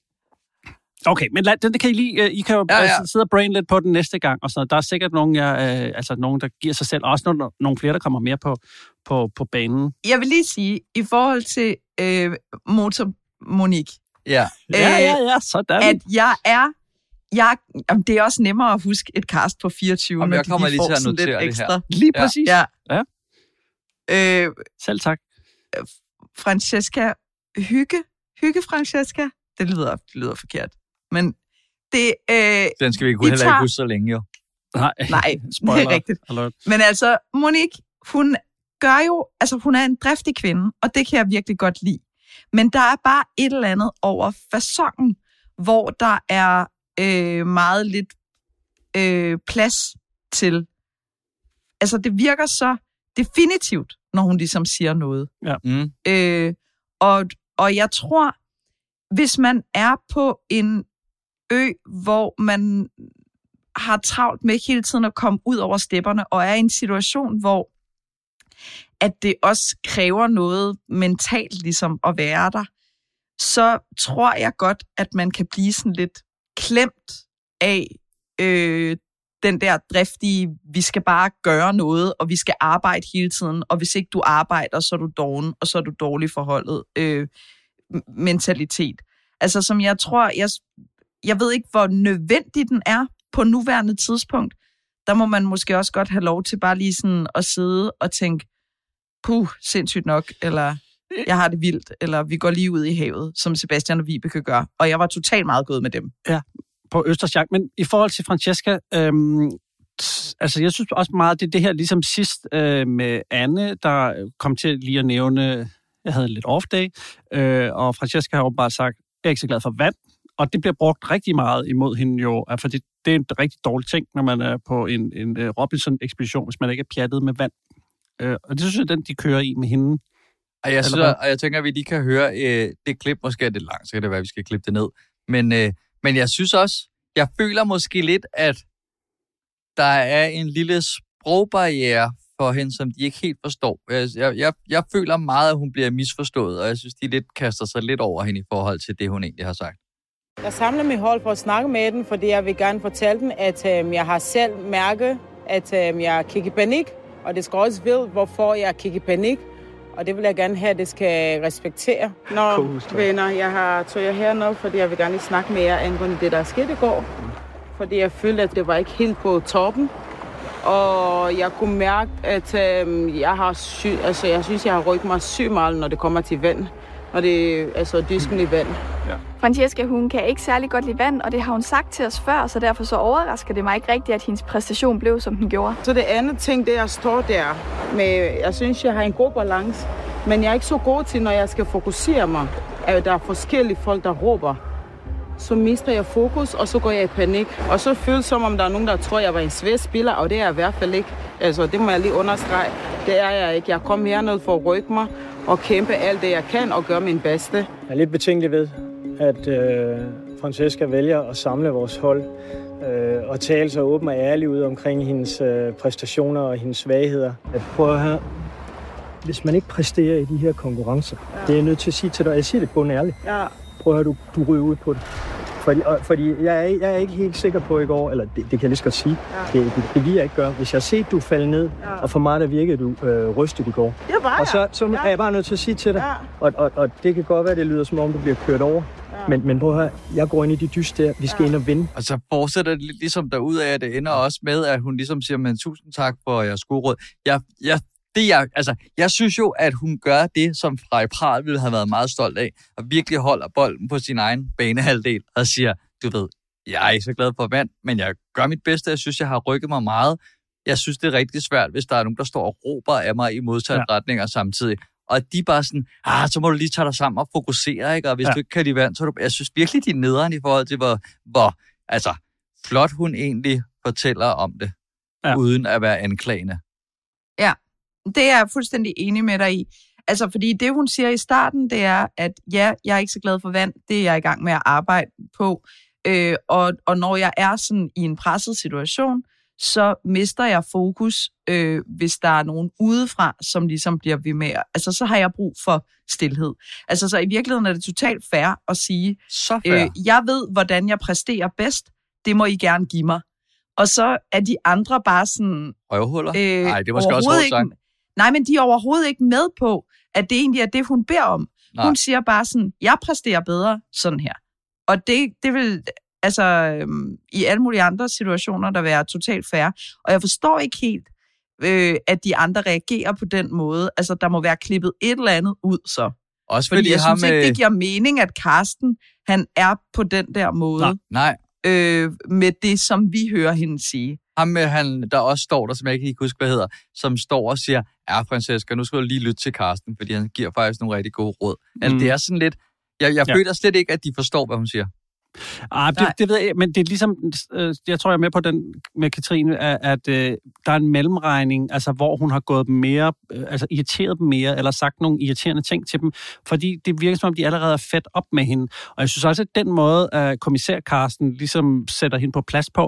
Okay, men lad, den kan I lige, I kan jo ja, ja. Altså, sidde og brain lidt på den næste gang, og så der er sikkert nogen, jeg, øh, altså nogen, der giver sig selv, og også nogle, nogle flere, der kommer mere på, på, på banen. Jeg vil lige sige, i forhold til øh, Motor Monique, ja. Øh, ja, ja, ja, sådan. At jeg er, jeg, jamen, det er også nemmere at huske et cast på fireogtyve, jamen, når jeg kommer de lige får til at notere lidt ekstra. Det her. Lige præcis. Ja. ja. Øh, selv tak. Francesca Hygge, Hygge Francesca, det lyder, det lyder forkert. Men det... Øh, Den skal vi kunne heller tager... ikke huske så længe, jo. Nej, Nej det er rigtigt. Alert. Men altså, Monique, hun gør jo... Altså, hun er en driftig kvinde, og det kan jeg virkelig godt lide. Men der er bare et eller andet over façongen, hvor der er øh, meget lidt øh, plads til... Altså, det virker så definitivt, når hun ligesom siger noget. Ja. Mm. Øh, og, og jeg tror, hvis man er på en ø, hvor man har travlt med hele tiden at komme ud over stepperne, og er i en situation, hvor at det også kræver noget mentalt ligesom at være der, så tror jeg godt, at man kan blive sådan lidt klemt af øh, den der driftige, vi skal bare gøre noget, og vi skal arbejde hele tiden, og hvis ikke du arbejder, så er du doven, og så er du dårlig forholdet øh, mentalitet. Altså som jeg tror, jeg, jeg ved ikke, hvor nødvendig den er på nuværende tidspunkt. Der må man måske også godt have lov til bare lige sådan at sidde og tænke, puh, sindssygt nok, eller jeg har det vildt, eller vi går lige ud i havet, som Sebastian og Vibeke gør. Og jeg var totalt meget gået med dem. Ja, på Østersjak. Men i forhold til Francesca, øhm, t- altså jeg synes også meget, det er det her, ligesom sidst øh, med Anne, der kom til lige at nævne, jeg havde en lidt off-day, øh, og Francesca har jo bare sagt, jeg er ikke så glad for vand, og det bliver brugt rigtig meget imod hende jo, for det, det er en rigtig dårlig ting, når man er på en, en uh, Robinson-ekspedition, hvis man ikke er pjattet med vand. Øh, og det synes jeg, den de kører i med hende. Og jeg, synes, og jeg tænker, at vi lige kan høre øh, det klip, måske er det langt, så kan det være, at vi skal klippe det ned. Men, øh, men jeg synes også, jeg føler måske lidt, at der er en lille sprogbarriere for hende, som de ikke helt forstår. Jeg, jeg, jeg, jeg føler meget, at hun bliver misforstået, og jeg synes, de lidt kaster sig lidt over hende i forhold til det, hun egentlig har sagt. Jeg samler mit hold for at snakke med den, fordi jeg vil gerne fortælle den, at øh, jeg har selv mærket, at øh, jeg kigger i panik, og det skal også vide, hvorfor jeg kigger i panik. Og det vil jeg gerne have, at det skal respektere. Nå, venner, jeg har tog jer hernede, fordi jeg vil gerne lige snakke med jer angående det, der er sket i går. Fordi jeg følte, at det var ikke helt på toppen. Og jeg kunne mærke, at øh, jeg har sy- altså, jeg synes, jeg har rykket mig sygt meget, når det kommer til vand. Og det er altså dysken i vand. Ja. Francesca, hun kan ikke særlig godt lide vand, og det har hun sagt til os før, så derfor så overrasker det mig ikke rigtigt, at hendes præstation blev, som den gjorde. Så det andet ting, det jeg står der med, jeg synes, jeg har en god balance, men jeg er ikke så god til, når jeg skal fokusere mig, at der er forskellige folk, der råber. Så mister jeg fokus, og så går jeg i panik. Og så føles det, som om der er nogen, der tror, jeg var en svær spiller, og det er jeg i hvert fald ikke. Altså, det må jeg lige understrege. Det er jeg ikke. Jeg kom hernede for at rykke mig og kæmpe alt det, jeg kan, og gøre min bedste. Jeg er lidt betænkelig ved, at øh, Francesca vælger at samle vores hold øh, og tale så åben og ærlig ud omkring hendes øh, præstationer og hendes svagheder. At prøve at høre, hvis man ikke præsterer i de her konkurrencer, ja. Det er jeg nødt til at sige til dig, jeg siger det kun ærligt. Ja. Prøv at høre, du, du ryger ud på det. Fordi, og, fordi jeg, er, jeg er ikke helt sikker på i går, eller det, det kan jeg lige så godt sige, ja. det, det, det vil jeg ikke gøre. Hvis jeg har set, du falde ned, ja. Og for mig der virkede du øh, rystet i går. Det var og så, så ja. Er jeg bare nødt til at sige til dig, ja. og, og, og det kan godt være, det lyder som om, du bliver kørt over. Ja. Men, men prøv at høre, jeg går ind i de dyst der, vi skal ja. Ind og vinde. Og så fortsætter det ligesom derudad, at det ender også med, at hun ligesom siger, men tusind tak for jeres gode råd. Jeg, jeg Det jeg, altså, jeg synes jo, at hun gør det, som Freja Pral ville have været meget stolt af, og virkelig holder bolden på sin egen banehalvdel, og siger, du ved, jeg er ikke så glad for vand, men jeg gør mit bedste, jeg synes, jeg har rykket mig meget. Jeg synes, det er rigtig svært, hvis der er nogen, der står og råber af mig i modsatte ja. Retninger samtidig. Og de bare sådan, ah, så må du lige tage dig sammen og fokusere, ikke? Og hvis ja. Du ikke kan lide vand, så er du... Jeg synes virkelig, de er nederen i forhold til, hvor, hvor altså, flot hun egentlig fortæller om det, ja. Uden at være anklagende. Ja. Det er jeg fuldstændig enig med dig i. Altså, fordi det, hun siger i starten, det er, at ja, jeg er ikke så glad for vand. Det er jeg i gang med at arbejde på. Øh, og, og når jeg er sådan i en presset situation, så mister jeg fokus, øh, hvis der er nogen udefra, som ligesom bliver ved med. Altså, så har jeg brug for stilhed. Altså, så i virkeligheden er det totalt fair at sige, så fair. Øh, jeg ved, hvordan jeg præsterer bedst. Det må I gerne give mig. Og så er de andre bare sådan... Røvhuller? Øh, Nej, det var måske også hårdt sagt. Nej, men de er overhovedet ikke med på, at det egentlig er det, hun beder om. Nej. Hun siger bare sådan, jeg præsterer bedre sådan her. Og det, det vil altså øhm, i alle mulige andre situationer, der være totalt fair. Og jeg forstår ikke helt, øh, at de andre reagerer på den måde. Altså, der må være klippet et eller andet ud så. Også fordi, fordi jeg ham, synes ikke, det giver mening, at Karsten, han er på den der måde. Nej. Nej. Øh, med det, som vi hører hende sige. Ham med, han, der også står der, som jeg ikke kan huske, hvad hedder, som står og siger, ja, Francesca, nu skal du lige lytte til Karsten, fordi han giver faktisk nogle rigtig gode råd. Mm. Altså, det er sådan lidt, jeg, jeg ja. føler slet ikke, at de forstår, hvad hun siger. Ah, det, det ved jeg, men det er ligesom, jeg tror, jeg er med på den med Katrine, at, at uh, der er en mellemregning, altså hvor hun har gået dem mere, uh, altså irriteret dem mere, eller sagt nogle irriterende ting til dem, fordi det virker som om, de allerede er fedt op med hende. Og jeg synes også, at den måde, at kommissær Karsten ligesom sætter hende på plads på,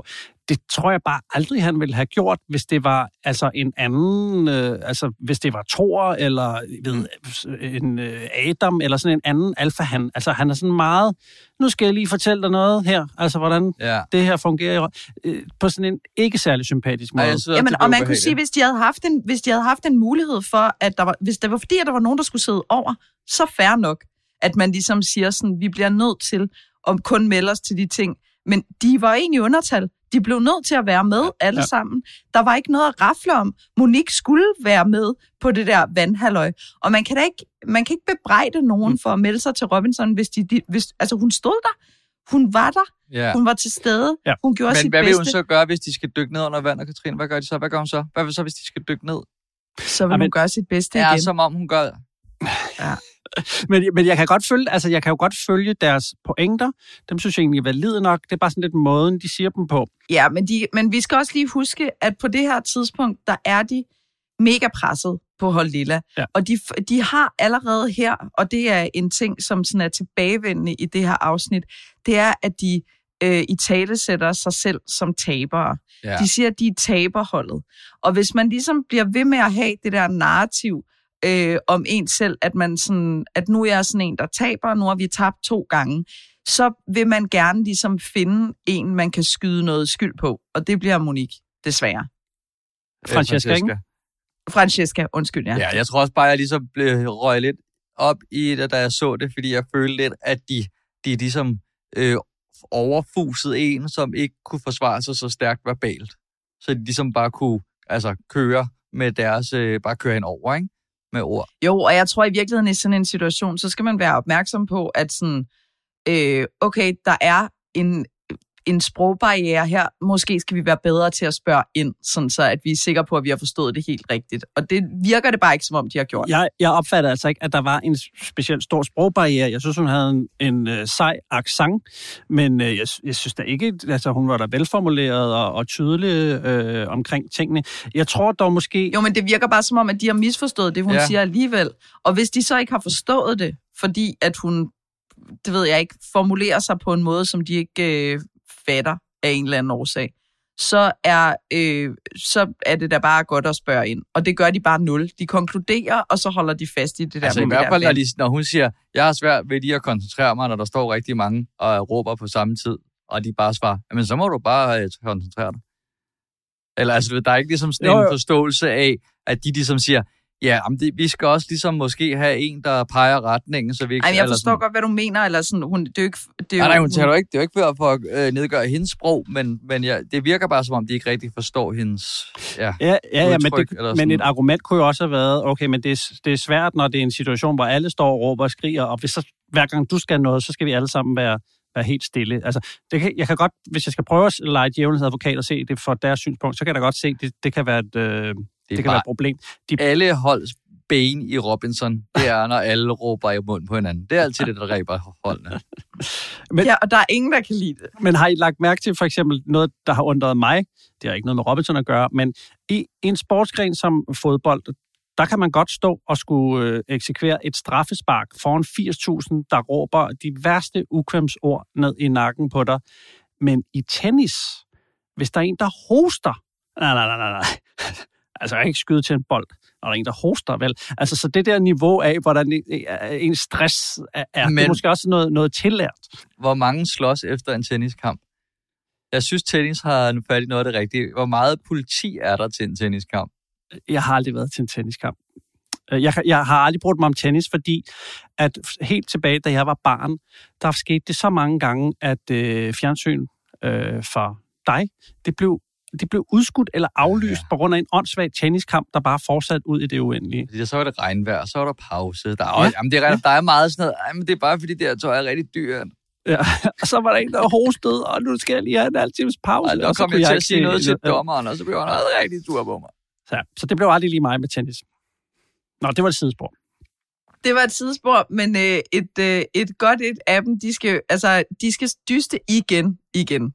det tror jeg bare aldrig, han ville have gjort, hvis det var altså en anden, øh, altså hvis det var Thor, eller ved, en øh, Adam, eller sådan en anden alfahan. Altså han er sådan meget, nu skal jeg lige fortælle dig noget her, altså hvordan ja. det her fungerer øh, på sådan en ikke særlig sympatisk måde. Ej, synes, Jamen, og man kunne sige, hvis de havde haft en, hvis de havde haft en mulighed for, at der var, hvis det var fordi, at der var nogen, der skulle sidde over, så fair nok, at man ligesom siger sådan, vi bliver nødt til at kun melde os til de ting. Men de var egentlig undertal. De blev nødt til at være med alle ja. sammen. Der var ikke noget at rafle om. Monique skulle være med på det der vandhalløj. Og man kan da ikke, man kan ikke bebrejde nogen mm. for at melde sig til Robinson, hvis de, de hvis, altså hun stod der. Hun var der. Ja. Hun var til stede. Ja. Hun gjorde Men sit hvad bedste. vil hun så gøre, hvis de skal dykke ned under vand, og Katrine? Hvad gør de så? Hvad gør hun så? Hvad vil så, hvis de skal dykke ned? Så vil ja, men, hun gøre sit bedste ja, igen. som om hun gør. Ja. Men, men jeg kan godt følge, altså jeg kan jo godt følge deres pointer. Dem synes jeg egentlig er valide nok. Det er bare sådan lidt måden, de siger dem på. Ja, men, de, men vi skal også lige huske, at på det her tidspunkt, der er de mega presset på Hold Lilla. Ja. Og de, de har allerede her, og det er en ting, som sådan er tilbagevendende i det her afsnit, det er, at de øh, i tale sætter sig selv som tabere. Ja. De siger, at de er taberholdet. Og hvis man ligesom bliver ved med at have det der narrativ, Øh, om en selv, at man sådan, at nu er jeg sådan en, der taber, og nu har vi tabt to gange, så vil man gerne ligesom finde en, man kan skyde noget skyld på, og det bliver Monique, desværre. Francesca, ikke? Francesca, undskyld, ja. Ja, jeg tror også bare, jeg ligesom blev røget lidt op i det, da jeg så det, fordi jeg følte lidt, at de, de ligesom øh, overfusede en, som ikke kunne forsvare sig så stærkt verbalt. Så de ligesom bare kunne altså, køre med deres, øh, bare køre ind over, ikke? Med ord. Jo, og jeg tror i virkeligheden i sådan en situation, så skal man være opmærksom på, at sådan, øh, okay, der er en, en sprogbarriere her. Måske skal vi være bedre til at spørge ind, sådan så at vi er sikre på, at vi har forstået det helt rigtigt. Og det virker det bare ikke, som om de har gjort. Jeg, jeg opfatter altså ikke, at der var en specielt stor sprogbarriere. Jeg synes, hun havde en, en uh, sej accent, men uh, jeg, jeg synes da ikke, altså hun var da velformuleret og, og tydelig uh, omkring tingene. Jeg tror dog måske... Jo, men det virker bare som om, at de har misforstået det, hun ja. siger alligevel. Og hvis de så ikke har forstået det, fordi at hun, det ved jeg ikke, formulerer sig på en måde, som de ikke... Øh, fatter af en eller anden årsag, så er, øh, så er det da bare godt at spørge ind. Og det gør de bare nul. De konkluderer, og så holder de fast i det der. Altså i hvert fald, når, de, når hun siger, jeg har svært ved lige at koncentrere mig, når der står rigtig mange og råber på samme tid, og de bare svarer, jamen så må du bare øh, koncentrere dig. Eller altså, der er ikke ligesom sådan jo, jo. en forståelse af, at de ligesom siger, ja, men det, vi skal også ligesom måske have en, der peger retningen, så vi ikke... Ej, jeg forstår godt, hvad du mener, eller sådan, hun, det er jo ikke... Det er nej, nej, hun hun... tager jo ikke, det er jo ikke for at øh, nedgøre hendes sprog, men, men ja, det virker bare, som om de ikke rigtig forstår hendes ja, ja, ja, ja men, det, eller men et argument kunne jo også have været, okay, men det er, det er svært, når det er en situation, hvor alle står og råber og skriger, og hvis så, hver gang du skal noget, så skal vi alle sammen være, være helt stille. Altså, det kan, jeg kan godt, hvis jeg skal prøve at lege djævelens advokat og se det fra deres synspunkt, så kan jeg da godt se, det, det kan være et, øh, det, det kan være et problem. De... Alle holds bane i Robinson, det er, når alle råber i munden på hinanden. Det er altid det, der ræber holdene. Men, ja, og der er ingen, der kan lide det. Men har I lagt mærke til for eksempel noget, der har undret mig? Det har ikke noget med Robinson at gøre, men i en sportsgren som fodbold, der kan man godt stå og skulle øh, eksekvere et straffespark foran firs tusind, der råber de værste ukvemsord ned i nakken på dig. Men i tennis, hvis der er en, der hoster, nej, nej, nej, nej, nej. Altså, jeg kan ikke skyde til en bold, når der er en, der hoster, vel? Altså, så det der niveau af, hvordan en stress er, men, det er måske også noget, noget tillært. Hvor mange slås efter en tenniskamp? Jeg synes, tennis har fat i noget af det rigtige. Hvor meget politi er der til en tenniskamp? Jeg har aldrig været til en tenniskamp. Jeg, jeg har aldrig brugt mig om tennis, fordi at helt tilbage, da jeg var barn, der skete det så mange gange, at øh, fjernsyn øh, for dig, det blev det blev udskudt eller aflyst ja. på grund af en åndssvag tenniskamp, der bare fortsatte ud i det uendelige. Ja, så var det regnvejr, så var der pause. Der er, også, ja. jamen, det er, ja. der er meget sådan noget, men det er bare fordi, det her tøj er rigtig dyrt. Ja, og så var der en, der hostede, og nu skal jeg lige have en halv times pause. Og, og så kom jeg, jeg til at sige noget til dommeren, og så blev han rigtig sur på mig. Så, så det blev aldrig lige mig med tennis. Nå, det var et sidespor. Det var et sidespor, men øh, et, øh, et godt et af dem, de skal, altså, de skal dyste igen, igen.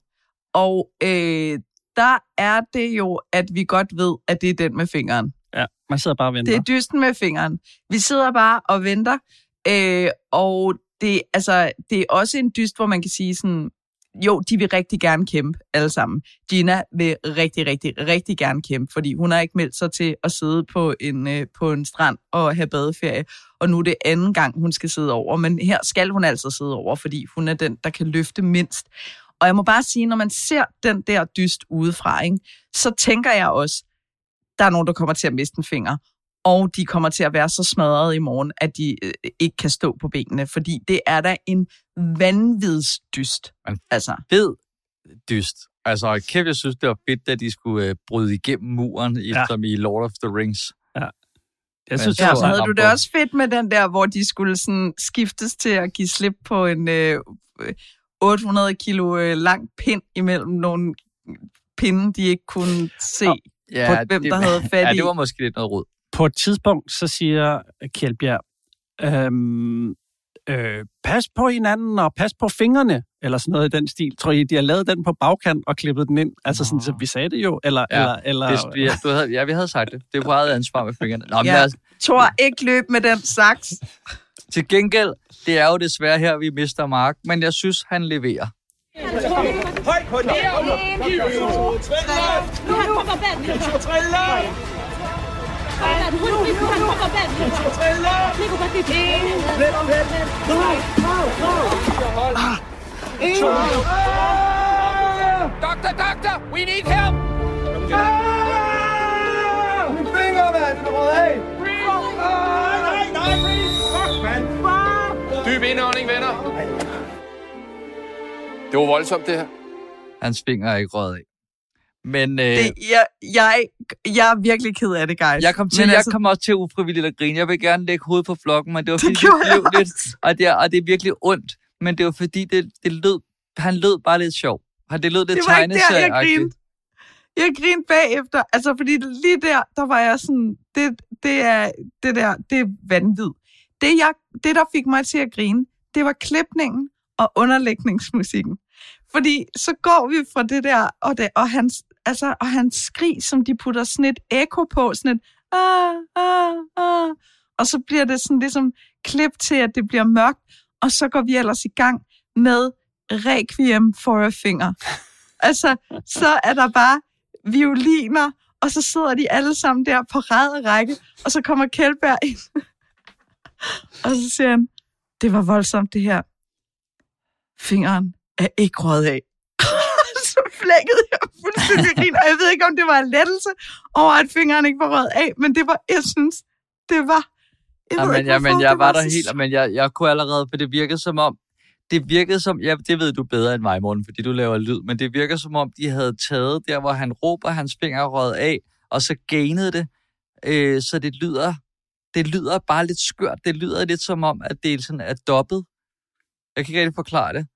Og øh, der er det jo, at vi godt ved, at det er den med fingeren. Ja, man sidder bare og venter. Det er dysten med fingeren. Vi sidder bare og venter, øh, og det, altså, det er også en dyst, hvor man kan sige sådan, jo, de vil rigtig gerne kæmpe, alle sammen. Gina vil rigtig, rigtig, rigtig gerne kæmpe, fordi hun har ikke meldt sig til at sidde på en, øh, på en strand og have badeferie, og nu er det anden gang, hun skal sidde over. Men her skal hun altså sidde over, fordi hun er den, der kan løfte mindst. Og jeg må bare sige, når man ser den der dyst udefra, ikke, så tænker jeg også, der er nogen, der kommer til at miste en finger, og de kommer til at være så smadret i morgen, at de øh, ikke kan stå på benene, fordi det er da en vanvidsdyst. Altså. Fed dyst. Altså, kæft, jeg synes, det var fedt, at de skulle øh, bryde igennem muren, ja. Som i Lord of the Rings. Ja. Jeg synes, ja, så havde du det også fedt med den der, hvor de skulle sådan skiftes til at give slip på en øh, otte hundrede kilo øh, lang pind imellem nogle pinde, de ikke kunne se, ja, på hvem det, der havde fat i. Ja, det var måske lidt noget rod. På et tidspunkt, så siger Kjeldbjerg, øhm, øh, pas på hinanden og pas på fingrene, eller sådan noget i den stil. Tror I, de har lavet den på bagkant og klippet den ind? Altså sådan, så vi sagde det jo, eller... Ja, eller, eller det, vi, du havde, ja vi havde sagt det. Det er på eget ansvar med fingrene. Nå, ja, os... Thor, ikke løb med den saks. Til gengæld, det er jo desværre her, vi mister Mark, men jeg synes, han leverer. Højt på den! Doctor, doctor, we need help! Min finger, mand! Den er røget af! Nej, nej, nej! Fuck, mand! Dyb indånding, venner. Det var voldsomt, det her. Hans fingre er ikke røget af. Men, øh, det, jeg, jeg, jeg er virkelig ked af det, guys. Jeg kom, til, men jeg altså, kom også til ufrivilligt at grine. Jeg vil gerne lægge hovedet på flokken, men det var fordi, det, det blev lidt... Og det, er, og det er virkelig ondt, men det var fordi, det, det lød, han lød bare lidt sjov. Det lød lidt tegneserieagtigt. Det var ikke der, jeg grinede. Jeg grinede bagefter. Altså, fordi lige der, der var jeg sådan... Det, det er det der, det er vanvid. Det, jeg, det, der fik mig til at grine, det var klipningen og underlægningsmusikken. Fordi så går vi fra det der, og, det, og, hans, altså, og hans skrig, som de putter sådan et ekko på, sådan et ah, ah, ah, og så bliver det sådan ligesom klip til, at det bliver mørkt, og så går vi ellers i gang med Requiem for a Finger. Altså, så er der bare violiner, og så sidder de alle sammen der på rad række, og så kommer Kjeldbjerg ind, og så siger han, det var voldsomt det her. Fingeren er ikke røget af. Så flækkede jeg fuldstændig grin, og jeg ved ikke, om det var en lettelse over, at fingeren ikke var røget af, men det var, jeg synes, det var... Jeg ja, ved men, ikke, ja, men jeg var, var der så... helt, men jeg, jeg kunne allerede, for det virkede som om, det virkede som, ja, det ved du bedre end mig, Morten, fordi du laver lyd, men det virkede som om, de havde taget der, hvor han råber, hans fingre røget af, og så gainede det, øh, så det lyder, det lyder bare lidt skørt, det lyder lidt som om, at det sådan er dobbelt. Jeg kan ikke rigtig forklare det.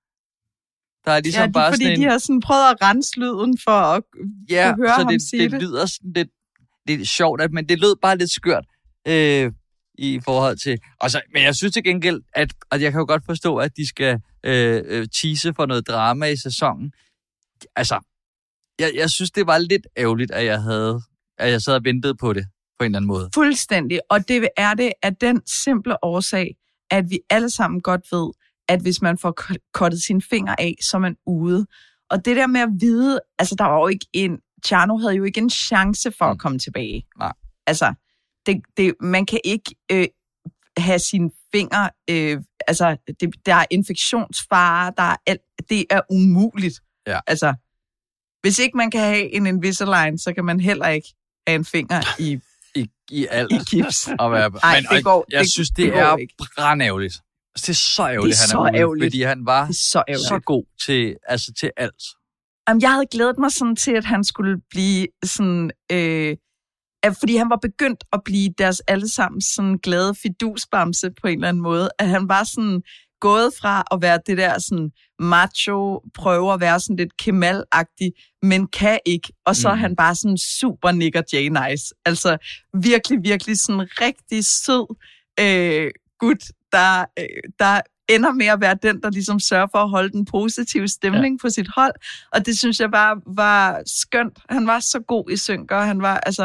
Der er ligesom ja, de, bare fordi sådan en... de har sådan prøvet at rense lyden for at ja, kunne høre så ham det, sige det. det lyder sådan lidt, lidt sjovt, at, men det lød bare lidt skørt øh, i forhold til... Og så, men jeg synes til gengæld, at, at jeg kan jo godt forstå, at de skal øh, tease for noget drama i sæsonen. Altså, jeg, jeg synes, det var lidt ærgerligt, at jeg havde at jeg sad og ventede på det på en eller anden måde. Fuldstændig, og det er det af den simple årsag, at vi alle sammen godt ved, at hvis man får kottet sine fingre af, så er man ude. Og det der med at vide, altså der var jo ikke en, Tjerno havde jo ikke en chance for at komme tilbage. Nej. Altså, det, det, man kan ikke øh, have sine fingre, øh, altså det, der er infektionsfare, der er alt, det er umuligt. Ja. Altså, hvis ikke man kan have en Invisalign, så kan man heller ikke have en finger i, I, i alt. i gips. Og være, Ej, men, det går, jeg det, synes, det, det er ikke. brandærgerligt. Det er så ærgerligt, det er han er så ude, ærgerligt. fordi han var så, så god til, altså til alt. Jamen, jeg havde glædet mig sådan til, at han skulle blive sådan... Øh, fordi han var begyndt at blive deres allesammen sådan glade fidusbamse på en eller anden måde. At han var sådan gået fra at være det der sådan macho, prøver at være sådan lidt Kemal-agtig, men kan ikke. Og så mm. er han bare sådan super Nick og Jay nice. Altså virkelig, virkelig sådan rigtig sød øh, gut, der, øh, der ender med at være den, der ligesom sørger for at holde den positive stemning ja. på sit hold. Og det synes jeg bare var skønt. Han var så god i synk, og han var altså...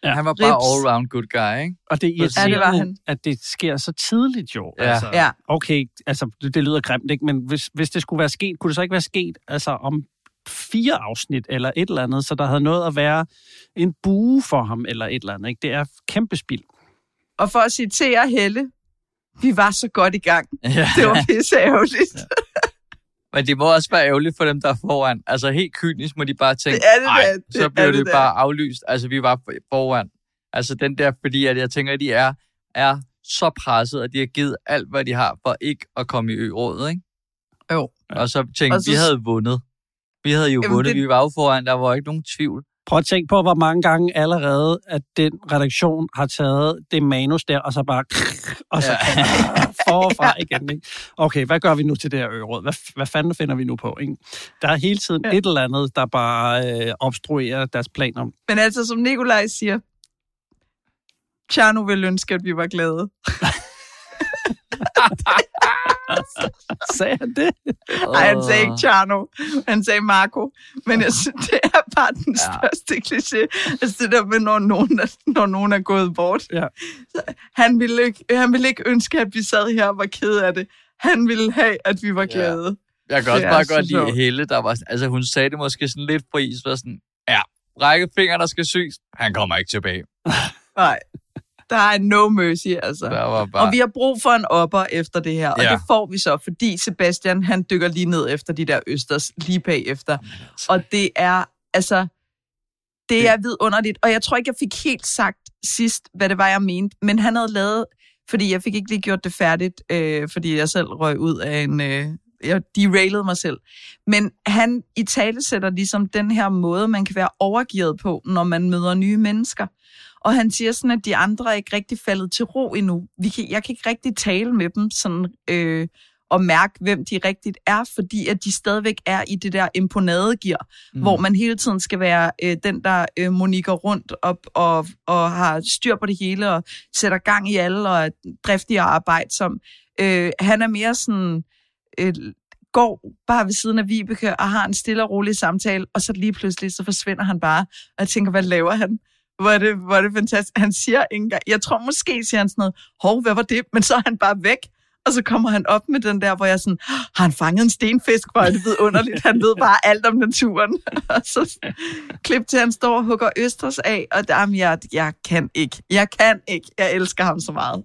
Ja. Han var bare all-round good guy, ikke? Og det er irriterende, ja, det at det sker så tidligt, jo. Ja. Altså, ja. Okay, altså, det, det lyder grimt, ikke? Men hvis, hvis det skulle være sket, kunne det så ikke være sket altså, om fire afsnit eller et eller andet, så der havde noget at være en bue for ham eller et eller andet, ikke? Det er kæmpe spild. Og for at citere Helle, vi var så godt i gang. Ja. Det var pisse ærgerligt. Ja. Men det må også være ærgerligt for dem, der er foran. Altså helt kynisk må de bare tænke, det er det nej, det så blev det, det, det bare aflyst. Altså vi var foran. Altså den der, fordi at jeg tænker, at de er, er så presset, at de har givet alt, hvad de har, for ikke at komme i ø-rådet, ikke? Jo. Og så tænkte og så... vi havde vundet. Vi havde jo Jamen, vundet, det... vi var jo foran, der var ikke nogen tvivl. Prøv at tænke på, hvor mange gange allerede, at den redaktion har taget det manus der, og så bare... Og så ja. forfra igen, ikke? Okay, hvad gør vi nu til det her ø-råd? Hvad, hvad fanden finder vi nu på, ikke? Der er hele tiden ja. et eller andet, der bare øh, obstruerer deres planer. Men altså, som Nikolaj siger, Tjerno ville ønske, at vi var glade. Sagde han det? Nej, han sagde ikke Tjerno. Han sagde Marco. Men jeg synes, det er bare den største kliché. Altså det der med, når nogen er, når nogen er gået bort. Ja. Han, ville ikke, han ville ikke ønske, at vi sad her og var kede af det. Han ville have, at vi var glade. Ja. Jeg kan også bare godt lide Helle, der var... Altså hun sagde det måske sådan lidt fri, så var sådan, ja, række fingre, der skal syes. Han kommer ikke tilbage. Nej. Der er no mercy, altså. Bare... Og vi har brug for en opper efter det her, og ja. det får vi så, fordi Sebastian, han dykker lige ned efter de der østers, lige bagefter. Altså. Og det er, altså, det er vidunderligt. Og jeg tror ikke, jeg fik helt sagt sidst, hvad det var, jeg mente, men han havde lavet, fordi jeg fik ikke lige gjort det færdigt, øh, fordi jeg selv røg ud af en... Øh, jeg derailede mig selv. Men han i tale sætter ligesom den her måde, man kan være overgivet på, når man møder nye mennesker. Og han siger sådan, at de andre er ikke rigtig faldet til ro endnu. Vi kan, jeg kan ikke rigtig tale med dem sådan, øh, og mærke, hvem de rigtigt er, fordi at de stadigvæk er i det der imponadegear, mm. hvor man hele tiden skal være øh, den, der øh, moniker rundt op og, og har styr på det hele og sætter gang i alle og er driftig og arbejdsom. Øh, han er mere sådan... Øh, går bare ved siden af Vibeke og har en stille og rolig samtale, og så lige pludselig, så forsvinder han bare. Og jeg tænker, hvad laver han? Hvor er det, hvor er det fantastisk. Han siger ikke engang, jeg tror måske, siger han sådan noget, hov, hvad var det? Men så er han bare væk, og så kommer han op med den der, hvor jeg sådan, har han fanget en stenfisk? Hvor er det vidunderligt. Han ved bare alt om naturen. Og så klip til, han står og hugger østers af, og der, jamen, jeg, jeg kan ikke. Jeg kan ikke. Jeg elsker ham så meget.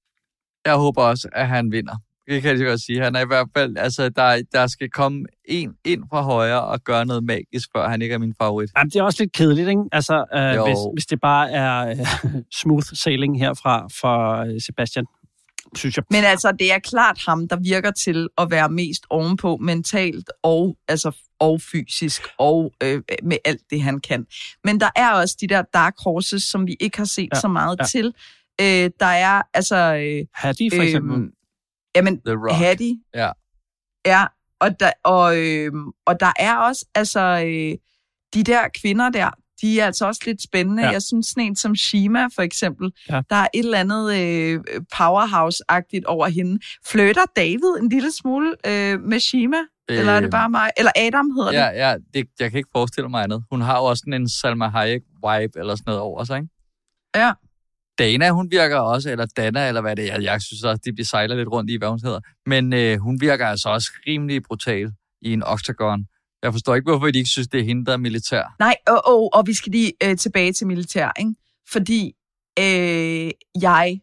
Jeg håber også, at han vinder. Det kan jeg godt sige. Han er i hvert fald, altså, der, der skal komme en ind fra højre og gøre noget magisk, før han ikke er min favorit. Jamen, det er også lidt kedeligt, ikke? Altså, øh, hvis, hvis det bare er øh, smooth sailing herfra for øh, Sebastian, synes jeg. Men altså, det er klart ham, der virker til at være mest ovenpå mentalt og, altså, og fysisk og øh, med alt det, han kan. Men der er også de der dark horses, som vi ikke har set ja, så meget ja. til. Øh, der er, altså... Øh, Hattie, for eksempel. Øh, Jamen, Hattie. Ja. Ja, og der, og, øh, og der er også, altså, øh, de der kvinder der, de er altså også lidt spændende. Ja. Jeg synes, sådan en som Shima, for eksempel, ja. der er et eller andet øh, powerhouse-agtigt over hende. Flytter David en lille smule øh, med Shima? Øh, eller er det bare mig? Eller Adam hedder ja, det? Ja, det, jeg kan ikke forestille mig andet. Hun har jo også sådan en Salma Hayek-vibe eller sådan noget over sig, ikke? Ja. Dana, hun virker også, eller Dana, eller hvad det er. Jeg synes også, de sejler lidt rundt i, hvad hun hedder. Men øh, hun virker altså også rimelig brutal i en oktagon. Jeg forstår ikke, hvorfor de ikke synes, det er hende, der er militær. Nej, og, og, og vi skal lige øh, tilbage til militær, ikke? Fordi øh, jeg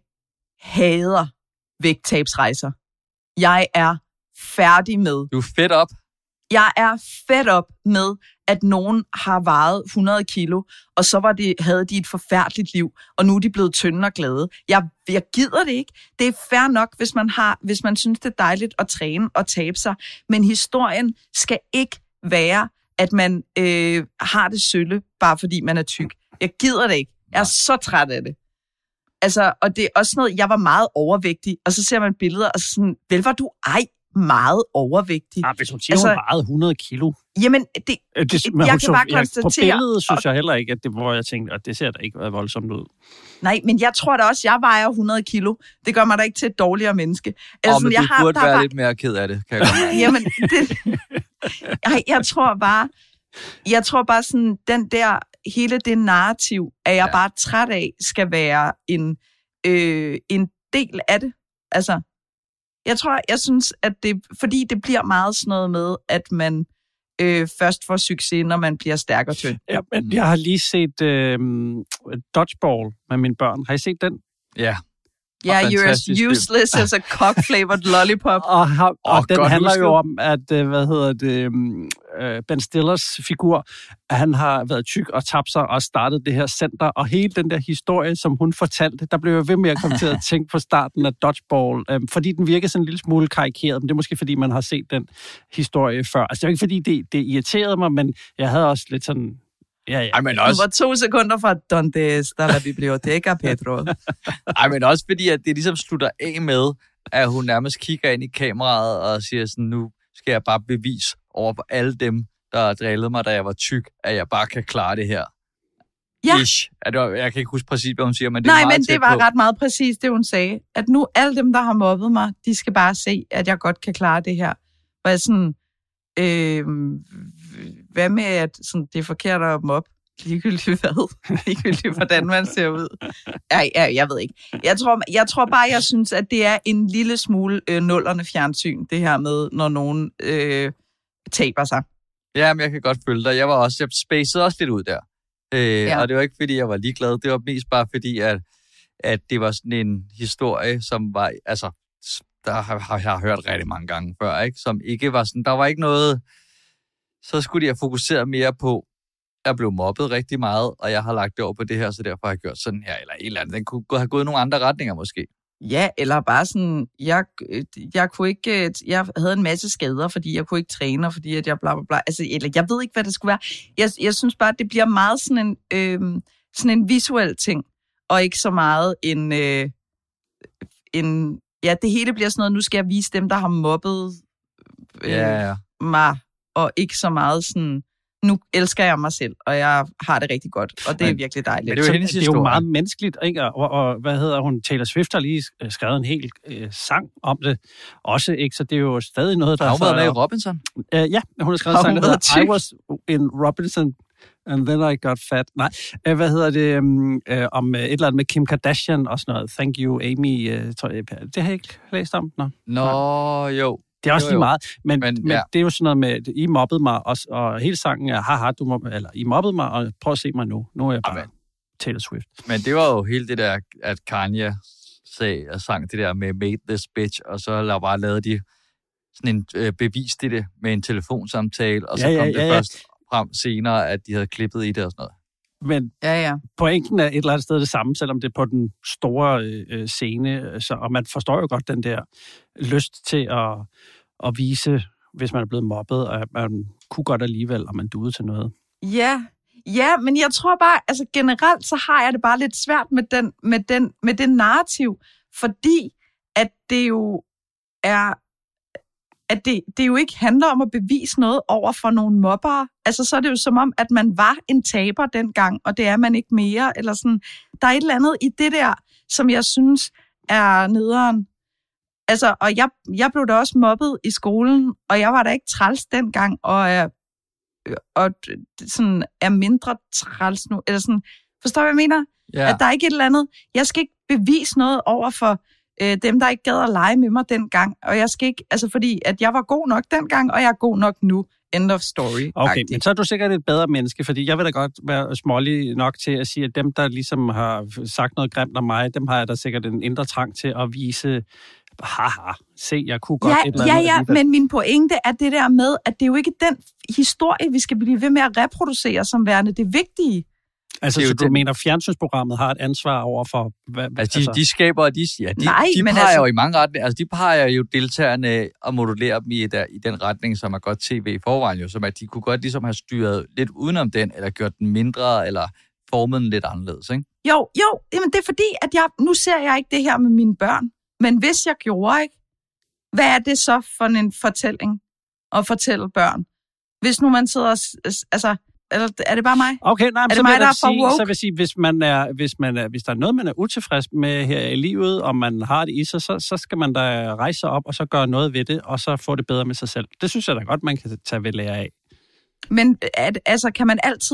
hader vægttabsrejser. Jeg er færdig med. Du er fedt op. Jeg er fedt op med, at nogen har vejet hundrede kilo, og så var det, havde de et forfærdeligt liv, og nu er de blevet tynde og glade. Jeg, jeg gider det ikke. Det er fair nok, hvis man, har, hvis man synes, det er dejligt at træne og tabe sig, men historien skal ikke være, at man øh, har det sølle, bare fordi man er tyk. Jeg gider det ikke. Jeg er så træt af det. Altså, og det er også noget, jeg var meget overvægtig, og så ser man billeder, og så sådan, vel var du ej meget overvægtig. Ah, hvis hun siger, altså, hun vejede hundrede kilo. Jamen, det, det jeg kan så, bare konstatere... På billedet synes jeg heller ikke, at det, hvor jeg tænkte, at det ser da ikke voldsomt ud. Nej, men jeg tror da også, jeg vejer hundrede kilo. Det gør mig da ikke til et dårligere menneske. Altså, oh, men jeg du har, burde være var... lidt mere ked af det, kan jeg godt. Jamen, det... jeg, jeg tror bare, jeg tror bare sådan, den der hele det narrativ, er jeg ja. bare træt af, skal være en, øh, en del af det. Altså, jeg tror, jeg synes, at det, fordi det bliver meget sådan noget med, at man øh, først får succes, når man bliver stærk og tynd. Ja, men jeg har lige set øh, Dodgeball med mine børn. Har I set den? Ja. Ja, yeah, you're as useless as a cock-flavored lollipop. Og, har, og oh, den godt handler husket. jo om, at, hvad hedder det, Ben Stillers figur, at han har været tyk og tabt sig og startet det her center, og hele den der historie, som hun fortalte, der blev jeg ved med at komme til at tænke på starten af Dodgeball, øh, fordi den virker sådan en lille smule karikeret, men det er måske fordi, man har set den historie før. Altså det er ikke fordi, det, det irriterede mig, men jeg havde også lidt sådan... Ja, ja. Ej, men også... Du var to sekunder fra Donde está la biblioteca, Pedro. Ej, men også fordi, at det ligesom slutter af med, at hun nærmest kigger ind i kameraet og siger sådan, nu skal jeg bare bevise over for alle dem, der drillede mig, da jeg var tyk, at jeg bare kan klare det her. Ja. Ish. Jeg kan ikke huske præcis, hvad hun siger, men det Nej, er meget men det tæt var på. ret meget præcis, det hun sagde. At nu alle dem, der har mobbet mig, de skal bare se, at jeg godt kan klare det her. Og jeg sådan... Øh, hvad med, at sådan, det er forkert at mobbe? Ligegyldigt hvad? Ligegyldigt, hvordan man ser ud? Ej, ja, jeg ved ikke. Jeg tror, jeg tror bare, jeg synes, at det er en lille smule øh, nullerne fjernsyn, det her med, når nogen øh, taber sig. Ja, men jeg kan godt følge dig. Jeg var også, jeg spacede også lidt ud der. Øh, Ja. Og det var ikke, fordi jeg var ligeglad. Det var mest bare fordi, at, at det var sådan en historie, som var, altså, der har, har jeg hørt rigtig mange gange før, ikke? Som ikke var sådan, der var ikke noget, så skulle de have fokuseret mere på, jeg blev mobbet rigtig meget, og jeg har lagt det over på det her, så derfor har jeg gjort sådan her, eller et eller andet. Den kunne have gået i nogle andre retninger måske. Ja, eller bare sådan, jeg, jeg kunne ikke, jeg havde en masse skader, fordi jeg kunne ikke træne, og fordi at jeg bla bla bla. Altså, eller jeg ved ikke, hvad det skulle være. Jeg, jeg synes bare, at det bliver meget sådan en, øh, sådan en visuel ting, og ikke så meget en, øh, en, ja, det hele bliver sådan noget, nu skal jeg vise dem, der har mobbet øh, Ja, ja. mig, og ikke så meget sådan, nu elsker jeg mig selv, og jeg har det rigtig godt, og det er Men- virkelig dejligt. Det er, jo det er jo meget menneskeligt, ikke? Og, og hvad hedder hun? Taylor Swift har lige skrevet en hel øh, sang om det også, ikke? Så det er jo stadig noget, der... Har hun været så- med i Robinson? Øh, ja, hun har skrevet Har en sang, hun der været hedder I tyk? was in Robinson, and then I got fat. Nej, øh, hvad hedder det? Um, øh, om øh, et eller andet med Kim Kardashian og sådan noget. Thank you, Amy. Øh, tror jeg, det har jeg ikke læst om. Nå, Nå, jo. Det er også Jo, lige jo. meget, men, men, men ja. det er jo sådan noget med, at I mobbede mig, og, og hele sangen er, haha, du mob, eller I mobbede mig, og prøv at se mig nu. Nu er jeg bare Amen. Taylor Swift. Men det var jo hele det der, at Kanye sag og sang det der med Made This Bitch, og så la- bare lavede de sådan en øh, bevis til det med en telefonsamtale, og så Ja, ja, kom det ja, ja. først frem senere, at de havde klippet i det og sådan noget. Men ja, ja. pointen er et eller andet sted det samme, selvom det er på den store øh, scene, så, og man forstår jo godt den der lyst til at, at vise, hvis man er blevet mobbet, at man kunne godt alligevel, og man duede til noget. Ja, ja, men jeg tror bare, altså generelt, så har jeg det bare lidt svært med den, med den, med den narrativ, fordi at det jo er, at det, det jo ikke handler om at bevise noget over for nogle mobbere. Altså, så er det jo som om, at man var en taber dengang, og det er man ikke mere, eller sådan. Der er et eller andet i det der, som jeg synes er nederen. Altså, og jeg, jeg blev da også mobbet i skolen, og jeg var da ikke træls dengang, og er, og sådan er mindre træls nu. Eller sådan, forstår du, hvad jeg mener? Ja. At der er ikke et eller andet. Jeg skal ikke bevise noget over for øh, dem, der ikke gad at lege med mig dengang. Og jeg skal ikke, altså fordi, at jeg var god nok dengang, og jeg er god nok nu. End of story. Okay, men så er du sikkert et bedre menneske, fordi jeg vil da godt være smålig nok til at sige, at dem, der ligesom har sagt noget grimt om mig, dem har jeg da sikkert en indre trang til at vise, haha, se, jeg kunne godt Ja, et eller ja, andet. ja, alligevel. men min pointe er det der med, at det er jo ikke den historie, vi skal blive ved med at reproducere som værende det vigtige. Altså, Det er så jo du den- mener, fjernsynsprogrammet har et ansvar over for... Hvad, Altså, de, de skaber, de, ja, de, Nej, de men peger altså- jo i mange retninger. Altså, de peger jo deltagerne og modulerer dem i, der, i den retning, som er godt tv i forvejen jo, som at de kunne godt ligesom have styret lidt udenom den, eller gjort den mindre, eller formet den lidt anderledes, ikke? Jo, jo, jamen det er fordi, at jeg, nu ser jeg ikke det her med mine børn, men hvis jeg gjorde, ikke, hvad er det så for en fortælling at fortælle børn? Hvis nu man sidder og, s- altså, eller er det bare mig? Okay, nej, men er så det vil mig, jeg der da er for sige, woke? så vil jeg sige, hvis, man er, hvis, man er, hvis der er noget, man er utilfreds med her i livet, og man har det i sig, så, så skal man da rejse sig op, og så gøre noget ved det, og så få det bedre med sig selv. Det synes jeg da godt, man kan tage ved lære af. Men at, altså, kan man altid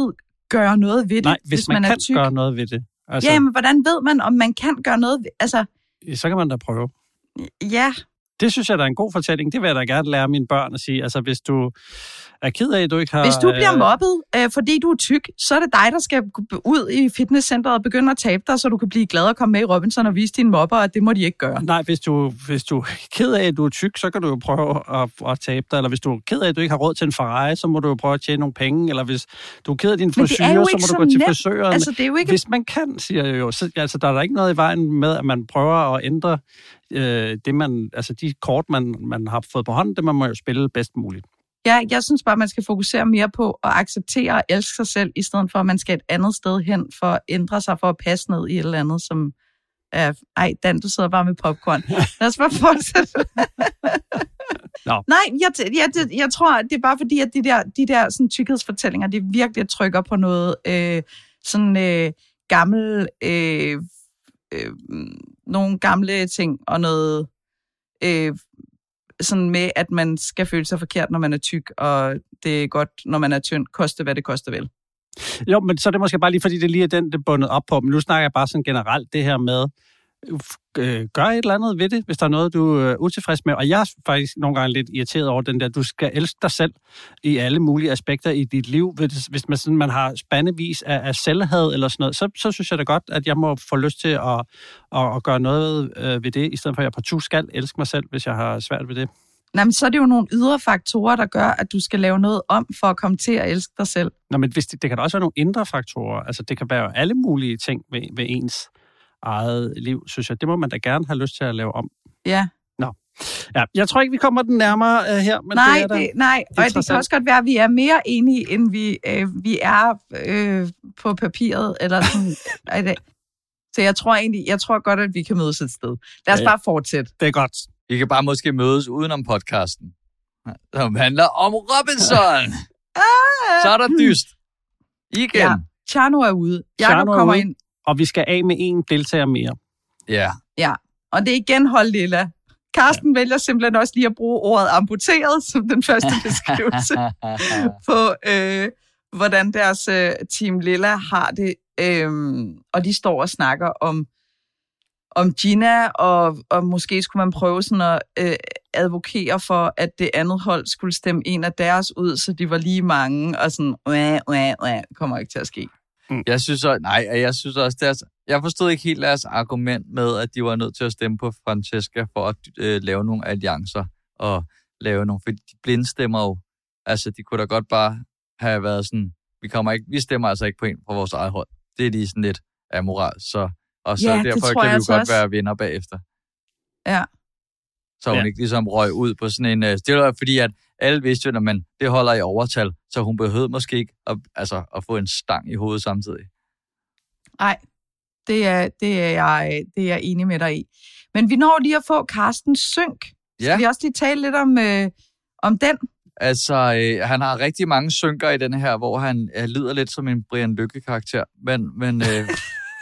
gøre noget ved det, Nej, hvis, hvis man, man kan er tyk. gøre noget ved det. Altså, ja, men hvordan ved man, om man kan gøre noget ved, altså... Så kan man da prøve. Ja. Det synes jeg, der er en god fortælling. Det vil jeg da gerne lære mine børn at sige. Altså, hvis du er ked af, at du ikke har... Hvis du bliver mobbet, øh, fordi du er tyk, så er det dig, der skal ud i fitnesscenteret og begynde at tabe dig, så du kan blive glad og komme med i Robinson og vise dine mobber, at det må de ikke gøre. Nej, hvis du, hvis du er ked af, at du er tyk, så kan du jo prøve at, at tabe dig. Eller hvis du er ked af, at du ikke har råd til en Ferrari, så må du jo prøve at tjene nogle penge. Eller hvis du er ked af din frisyre, så må du så gå til nemt. frisøren. Altså, det er jo ikke... Hvis man kan, siger jeg jo. Så, altså, der er der ikke noget i vejen med, at man prøver at ændre øh, det, man, altså, de kort, man, man har fået på hånden, det man må jo spille bedst muligt. Ja, jeg synes bare, man skal fokusere mere på at acceptere og elske sig selv, i stedet for, at man skal et andet sted hen for at ændre sig, for at passe ned i et eller andet, som er... Ej, Dan, du sidder bare med popcorn. Lad os bare fortsætte. No. Nej, jeg, jeg, jeg tror, det er bare fordi, at de der, de der sådan, tykkhedsfortællinger, det virkelig trykker på noget øh, sådan øh, gammel... Øh, øh, nogle gamle ting og noget... Øh, sådan med, at man skal føle sig forkert, når man er tyk, og det er godt, når man er tynd, koste hvad det koster vel. Jo, men så er det måske bare lige, fordi det lige er den, det er bundet op på. Men nu snakker jeg bare sådan generelt det her med, øh, gør et eller andet ved det, hvis der er noget, du er utilfreds med. Og jeg er faktisk nogle gange lidt irriteret over den der, du skal elske dig selv i alle mulige aspekter i dit liv. Hvis man, sådan, man har spandevis af, af selvhad eller sådan noget, så, så synes jeg da godt, at jeg må få lyst til at, at, at gøre noget øh, ved det, i stedet for at jeg partout skal elske mig selv, hvis jeg har svært ved det. Nej, men så er det jo nogle ydre faktorer, der gør, at du skal lave noget om for at komme til at elske dig selv. Nå, men hvis det, det kan da også være nogle indre faktorer. Altså, det kan være alle mulige ting ved, ved ens eget liv, synes jeg. Det må man da gerne have lyst til at lave om. Ja. Nå. Ja, jeg tror ikke, vi kommer den nærmere uh, her, men nej, det er da det, nej, og det kan også godt være, at vi er mere enige, end vi, øh, vi er øh, på papiret, eller sådan. Så jeg tror egentlig, jeg tror godt, at vi kan mødes et sted. Lad os ja, ja. bare fortsætte. Det er godt. Vi kan bare måske mødes udenom podcasten, som handler om Robinson. Så er der dyst. Igen. Ja, Tjerno er ude. Jakob kommer ind. Og vi skal af med en deltager mere. Ja. Ja, og det er igen hold lilla. Karsten ja. vælger simpelthen også lige at bruge ordet amputeret som den første beskrivelse på, øh, hvordan deres øh, team Lilla har det. Øh, og de står og snakker om om Gina, og, og måske skulle man prøve sådan at øh, advokere for, at det andet hold skulle stemme en af deres ud, så de var lige mange, og sådan, uæh, uæh, uæh, kommer ikke til at ske. Mm. Jeg synes også, nej, jeg synes også, deres, jeg forstod ikke helt deres argument med, at de var nødt til at stemme på Francesca for at øh, lave nogle alliancer, og lave nogle, fordi de blindstemmer jo, altså de kunne da godt bare have været sådan, vi kommer ikke, vi stemmer altså ikke på en fra vores eget hold. Det er lige sådan lidt amoral, så og så ja, derfor kan vi jo godt også være vinder bagefter. Ja. Så hun ja. ikke ligesom røg ud på sådan en... Det var fordi, at alle vidste jo, at man, det holder i overtal, så hun behøvede måske ikke at, altså, at få en stang i hovedet samtidig. Nej, det er, det, er jeg, det er jeg enig med dig i. Men vi når lige at få Carstens synk. Ja. Skal vi også lige tale lidt om, øh, om den? Altså, øh, han har rigtig mange synker i den her, hvor han øh, lyder lidt som en Brian Lykke-karakter. Men... men øh,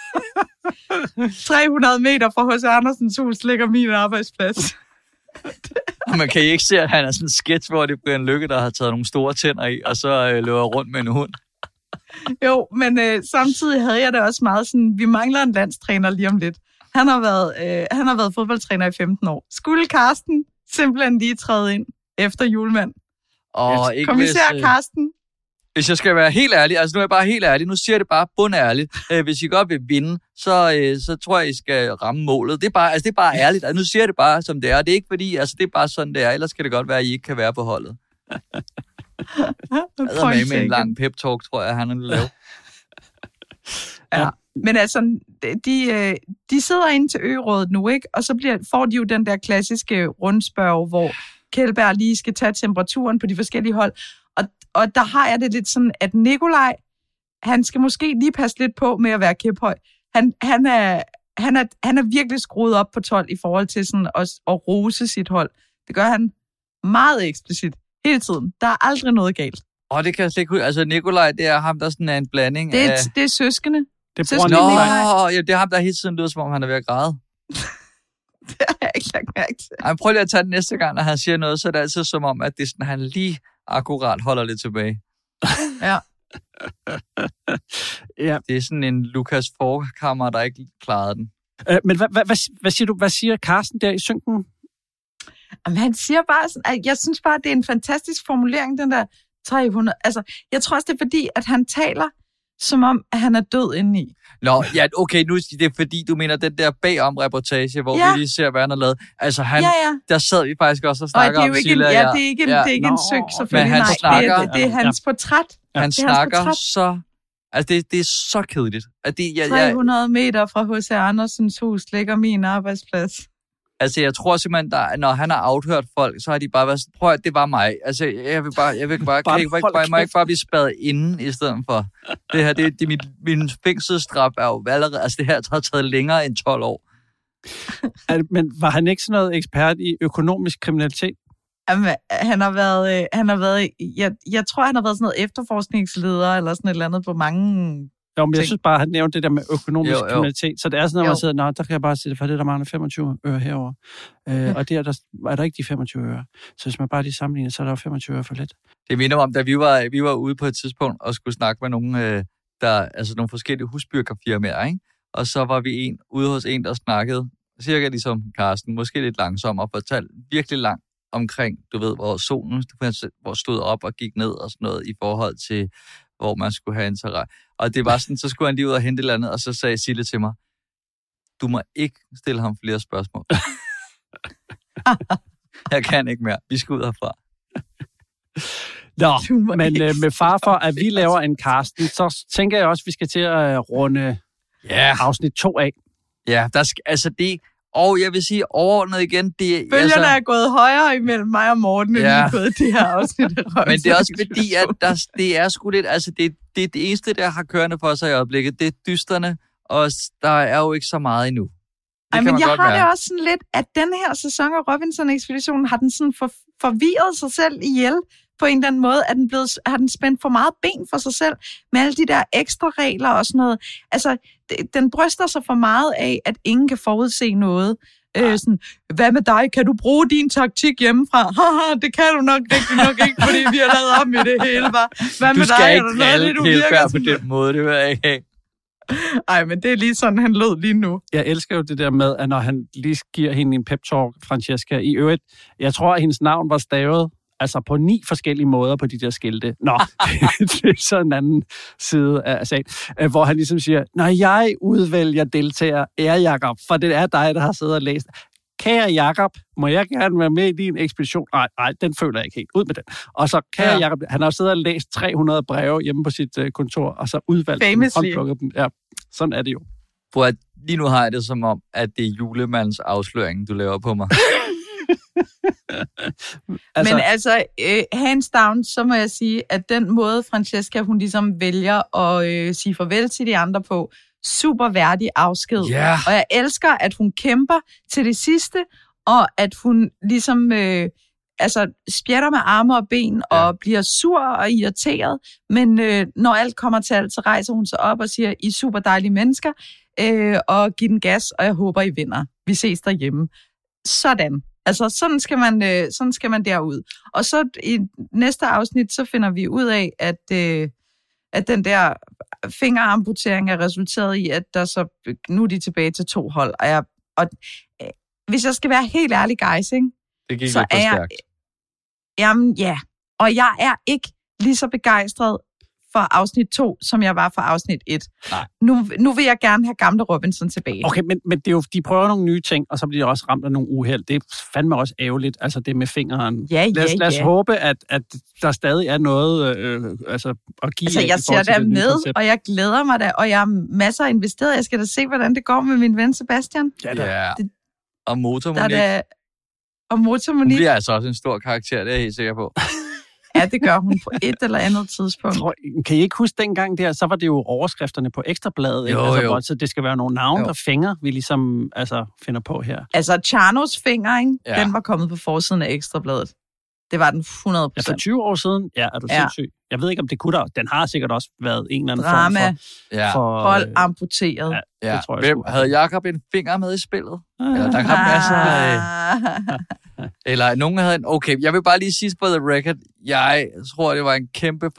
tre hundrede meter fra H C Andersens hus ligger min arbejdsplads. Og man kan ikke se, at han er sådan en sketch, hvor det er Brian Lykke, der har taget nogle store tænder i, og så øh, løber rundt med en hund. Jo, men øh, samtidig havde jeg det også meget sådan, vi mangler en landstræner lige om lidt. Han har været, øh, han har været fodboldtræner i femten år. Skulle Carsten simpelthen lige træde ind efter julemand? Og ikke Kommissær hvis, øh... Carsten. Hvis jeg skal være helt ærlig, altså nu er jeg bare helt ærlig, nu siger jeg det bare bundærligt. Øh, hvis I godt vil vinde, så, øh, så tror jeg, I skal ramme målet. Det er bare, altså, det er bare ærligt, altså, nu siger jeg det bare, som det er. Det er ikke fordi, altså det er bare sådan, det er. Ellers kan det godt være, at I ikke kan være på holdet. Jeg er med med en lang pep-talk, tror jeg, han vil lave. Ja, men altså, de, de sidder inde til ø-rådet nu, ikke? Og så bliver, får de jo den der klassiske rundspørg, hvor Kjellberg lige skal tage temperaturen på de forskellige hold. Og, og der har jeg det lidt sådan, at Nikolaj, han skal måske lige passe lidt på med at være kæphøj. Han, han, er, han, er, han er virkelig skruet op på tolv i forhold til sådan at, at rose sit hold. Det gør han meget eksplicit hele tiden. Der er aldrig noget galt. Og det kan jeg slet ikke. Altså Nikolaj, det er ham, der sådan er en blanding det er, af... Det er søskende. Det er Nå, ja, det er ham, der hele tiden lyder, som om han er ved at græde. Det har jeg ikke lagt mærke til. Ej, prøv lige at tage det næste gang, når han siger noget, så er det altid som om, at det sådan, han lige akkurat holder lidt tilbage. Ja. ja. Det er sådan en Lukas Forkammer, der ikke klarede den. Øh, men hvad, hvad, hvad, hvad siger du? Hvad siger Carsten der i synken? Jamen, han siger bare sådan, at jeg synes bare, det er en fantastisk formulering, den der tre hundrede. Altså, jeg tror også, det er fordi, at han taler, som om, at han er død indeni. Nå, ja, okay, nu det er fordi, du mener den der bagom-reportage, hvor ja. vi lige ser, hvad han har lavet. Altså, han, ja, ja. der sad vi faktisk også og snakker om Silla. Ja, det er ikke en, ja. det er ikke en søg, selvfølgelig. Men han Nej, snakker, det, er, det, det er hans ja. portræt. Han snakker portræt. så... Altså, det, det er så kedeligt. At det, jeg, tre hundrede meter fra H C Andersens hus ligger min arbejdsplads. Altså, jeg tror simpelthen, der, når han har afhørt folk, så har de bare været sådan, prøv at det var mig. Altså, jeg vil bare, jeg vil bare, bare, kan ikke, bare, jeg må ikke bare blive spadet inden i stedet for. Det her, det, det min, min fængselsstraf er jo allerede, altså det her har taget længere end tolv år. Men var han ikke sådan noget ekspert i økonomisk kriminalitet? Jamen, han har været, øh, han har været, jeg, jeg tror, han har været sådan noget efterforskningsleder, eller sådan et eller andet på mange... Jo, men jeg synes bare, at han nævnte det der med økonomisk jo, jo. kriminalitet. Så det er sådan, når man sidder, nå, der kan jeg bare sige det, for det der mangler femogtyve øre herover. Øh, og der, der er der ikke de femogtyve øre. Så hvis man bare lige sammenligner, så er der jo femogtyve øre for lidt. Det minder om, da vi var, vi var ude på et tidspunkt og skulle snakke med nogle, øh, der, altså nogle forskellige husbyggerfirmaer, ikke? Og så var vi en, ude hos en, der snakkede, cirka ligesom Carsten, måske lidt langsomt, og fortalte virkelig langt omkring, du ved, hvor solen hvor stod op og gik ned og sådan noget i forhold til, hvor man skulle have en terræn. Og det var sådan, så skulle han lige ud og hente et eller andet, og så sagde Sille til mig, du må ikke stille ham flere spørgsmål. Jeg kan ikke mere. Vi skal ud herfra. Nå, men øh, med far for, at vi laver en Carsten, så tænker jeg også, at vi skal til at øh, runde yeah. afsnit to af. Ja, der skal, altså det... Og jeg vil sige overordnet igen, det... Bølgerne altså, er gået højere imellem mig og Morten, end ja. vi gået det her afsnit. Men det er også fordi, at der, det er sgu lidt... Altså, det, det er det eneste, der har kørende for sig i øjeblikket. Det er dysterne, og der er jo ikke så meget endnu. Ej, men jeg har mærke. det også sådan lidt, at den her sæson af Robinson-ekspeditionen har den sådan for, forvirret sig selv ihjel på en eller anden måde. Er den blevet, har den spændt for meget ben for sig selv med alle de der ekstra regler og sådan noget. Altså, den bryster sig for meget af, at ingen kan forudse noget. Ja. Øh, sådan, hvad med dig? Kan du bruge din taktik hjemmefra? Haha, det kan du nok rigtig nok ikke, fordi vi har lavet om i det hele, var. Hvad du med skal dig? ikke kalde Kjellberg på den måde, det vil jeg ikke have. Ej, men det er lige sådan, han lød lige nu. Jeg elsker jo det der med, at når han lige giver hende en pep-talk, Francesca, i øvrigt, jeg tror, at hendes navn var stavet altså på ni forskellige måder på de der skilte. Nå, det er så en anden side af sagen, hvor han ligesom siger, når jeg udvælger deltager, er Jakob, for det er dig, der har siddet og læst. Kære Jakob, må jeg gerne være med i din ekspedition? Nej, nej, den føler jeg ikke helt. Ud med den. Og så, kære ja. Jakob, han har siddet og læst tre hundrede breve hjemme på sit uh, kontor, og så udvalgt dem, håndplukket dem. Ja, sådan er det jo. For lige nu har jeg det som om, at det er julemands afsløring, du laver på mig. altså, Men altså, øh, hands down, så må jeg sige, at den måde, Francesca, hun ligesom vælger at øh, sige farvel til de andre på, super værdig afsked. Yeah. Og jeg elsker, at hun kæmper til det sidste, og at hun ligesom øh, altså, spjætter med arme og ben, og yeah. bliver sur og irriteret. Men øh, når alt kommer til alt, så rejser hun sig op og siger, I er super dejlige mennesker, øh, og giv den gas, og jeg håber, I vinder. Vi ses derhjemme. Sådan. Altså, sådan skal man, øh, sådan skal man derud. Og så i næste afsnit, så finder vi ud af, at, øh, at den der fingeramputering er resulteret i, at der så, nu er de tilbage til to hold. Og, jeg, og øh, hvis jeg skal være helt ærlig, guys, ikke? Det gik så lidt for er stærkt. Jeg, jamen, ja. Og jeg er ikke lige så begejstret for afsnit to, som jeg var for afsnit et. Nej. Nu, nu vil jeg gerne have gamle Robinson tilbage. Okay, men, men det er jo, de prøver nogle nye ting, og så bliver de også ramt af nogle uheld. Det er fandme også ærgerligt, altså det med fingeren. Ja, lad os, ja, lad os ja. håbe, at, at der stadig er noget øh, altså, at give. Altså, jeg ser der med, og jeg glæder mig da, og jeg har masser af investeret. Jeg skal da se, hvordan det går med min ven Sebastian. Ja, ja. Det, og Motor Monique. Der og Motor Monique. Hun bliver altså også en stor karakter, det er jeg helt sikker på. Ja, det gør hun på et eller andet tidspunkt. Tror, kan I ikke huske dengang der, så var det jo overskrifterne på Ekstrabladet, jo, altså, jo. så det skal være nogle navne, jo. der fingre, vi ligesom altså, finder på her. Altså, Chanos finger, ikke? Ja. Den var kommet på forsiden af Ekstrabladet. Det var den hundrede procent. Ja, for tyve år siden, ja, er du ja. sindssyg. Jeg ved ikke, om det kunne der. Den har sikkert også været en eller anden Drama. form for... Ja. for Hold amputeret. Ja, ja. Det tror jeg, Hvem havde Jakob en finger med i spillet? Ah. Eller der kom masser af... Eller nogen havde en... Okay, jeg vil bare lige sige på the record, jeg tror, det var en kæmpe fejl,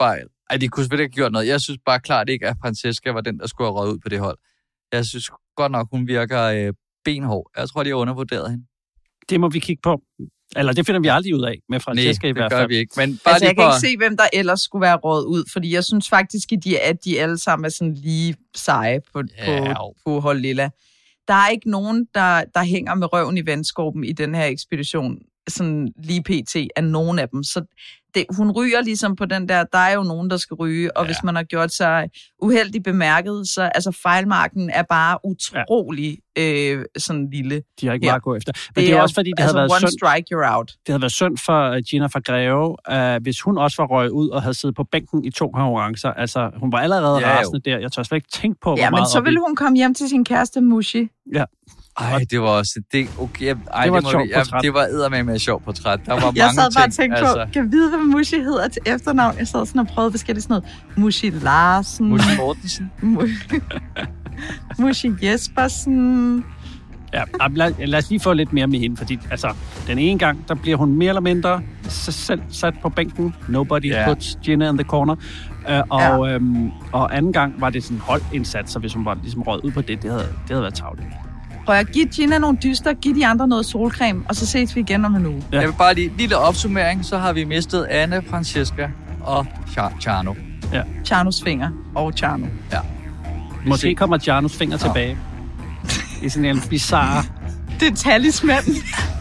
Ej, de kunne selvfølgelig ikke have gjort noget. Jeg synes bare klart ikke, at Francesca var den, der skulle have røget ud på det hold. Jeg synes godt nok, hun virker øh, benhård. Jeg tror, de har undervurderet hende. Det må vi kigge på. Eller det finder vi aldrig ud af med Francesca Nej, i hvert fald. det gør vi ikke. Men bare altså, jeg på... kan ikke se, hvem der ellers skulle være rådet ud, fordi jeg synes faktisk, at de, at de alle sammen er sådan lige seje på, Ja, på, på hold Lilla. Der er ikke nogen, der, der hænger med røven i vandskorben i den her ekspedition, sådan lige pt. Af nogen af dem. Så det, hun ryger ligesom på den der, der er jo nogen, der skal ryge, og ja. Hvis man har gjort sig uheldigt bemærket, så altså fejlmarken er bare utrolig ja. øh, sådan lille. De har ikke ja. meget at gå efter. Men det, det er er også fordi, det altså havde været one synd. strike, you're out. Det havde været synd for Gina van Greve, uh, hvis hun også var røget ud og havde siddet på bænken i to konkurrencer. Altså, hun var allerede ja, rasende der. Jeg tør slet ikke tænke på, hvor ja, meget... Ja, men så ville hun komme hjem til sin kæreste Mushi. Ja. Ej, det var også... Det, okay, ej, det var det et sjovt portræt. Det var eddermame med et sjovt portræt. Der var mange ting. Jeg sad bare og tænkte altså. på, kan jeg vide, hvad Mushi hedder til efternavn? Jeg sad sådan og prøvede forskellige sådan noget. Mushi Larsen. Mushi Mortensen. Mushi Jespersen. Ja, lad, lad os lige få lidt mere med hende, fordi altså, den ene gang, der bliver hun mere eller mindre selv sat på bænken. Nobody yeah. puts Gina in the corner. Uh, og, ja. øhm, og anden gang var det sådan en holdindsats, så hvis hun var ligesom røget ud på det, det havde, det havde været tavligt. Prøv at give Gina nogle dyster, giv de andre noget solcreme, og så ses vi igen om en uge. Ja. Jeg vil bare lige lille opsummering, så har vi mistet Anne, Francesca og Tjerno. Ja. Tjernos finger og Tjerno. Ja. Måske kommer Tjernos finger ja. tilbage. I sådan en bizarre... Det er talismanden.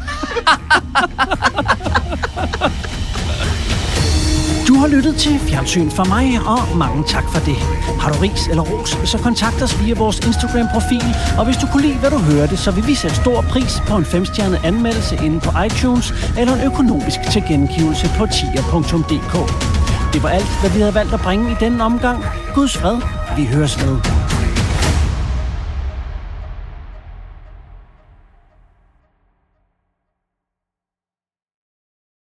Du har lyttet til Fjernsyn for mig, og mange tak for det. Har du ris eller ros, så kontakt os via vores Instagram-profil, og hvis du kunne lide, hvad du hørte, så vil vi sætte stor pris på en femstjernet anmeldelse inde på iTunes, eller en økonomisk tilgengivelse på tier punktum d k. Det var alt, hvad vi havde valgt at bringe i denne omgang. Guds fred. Vi høres ved.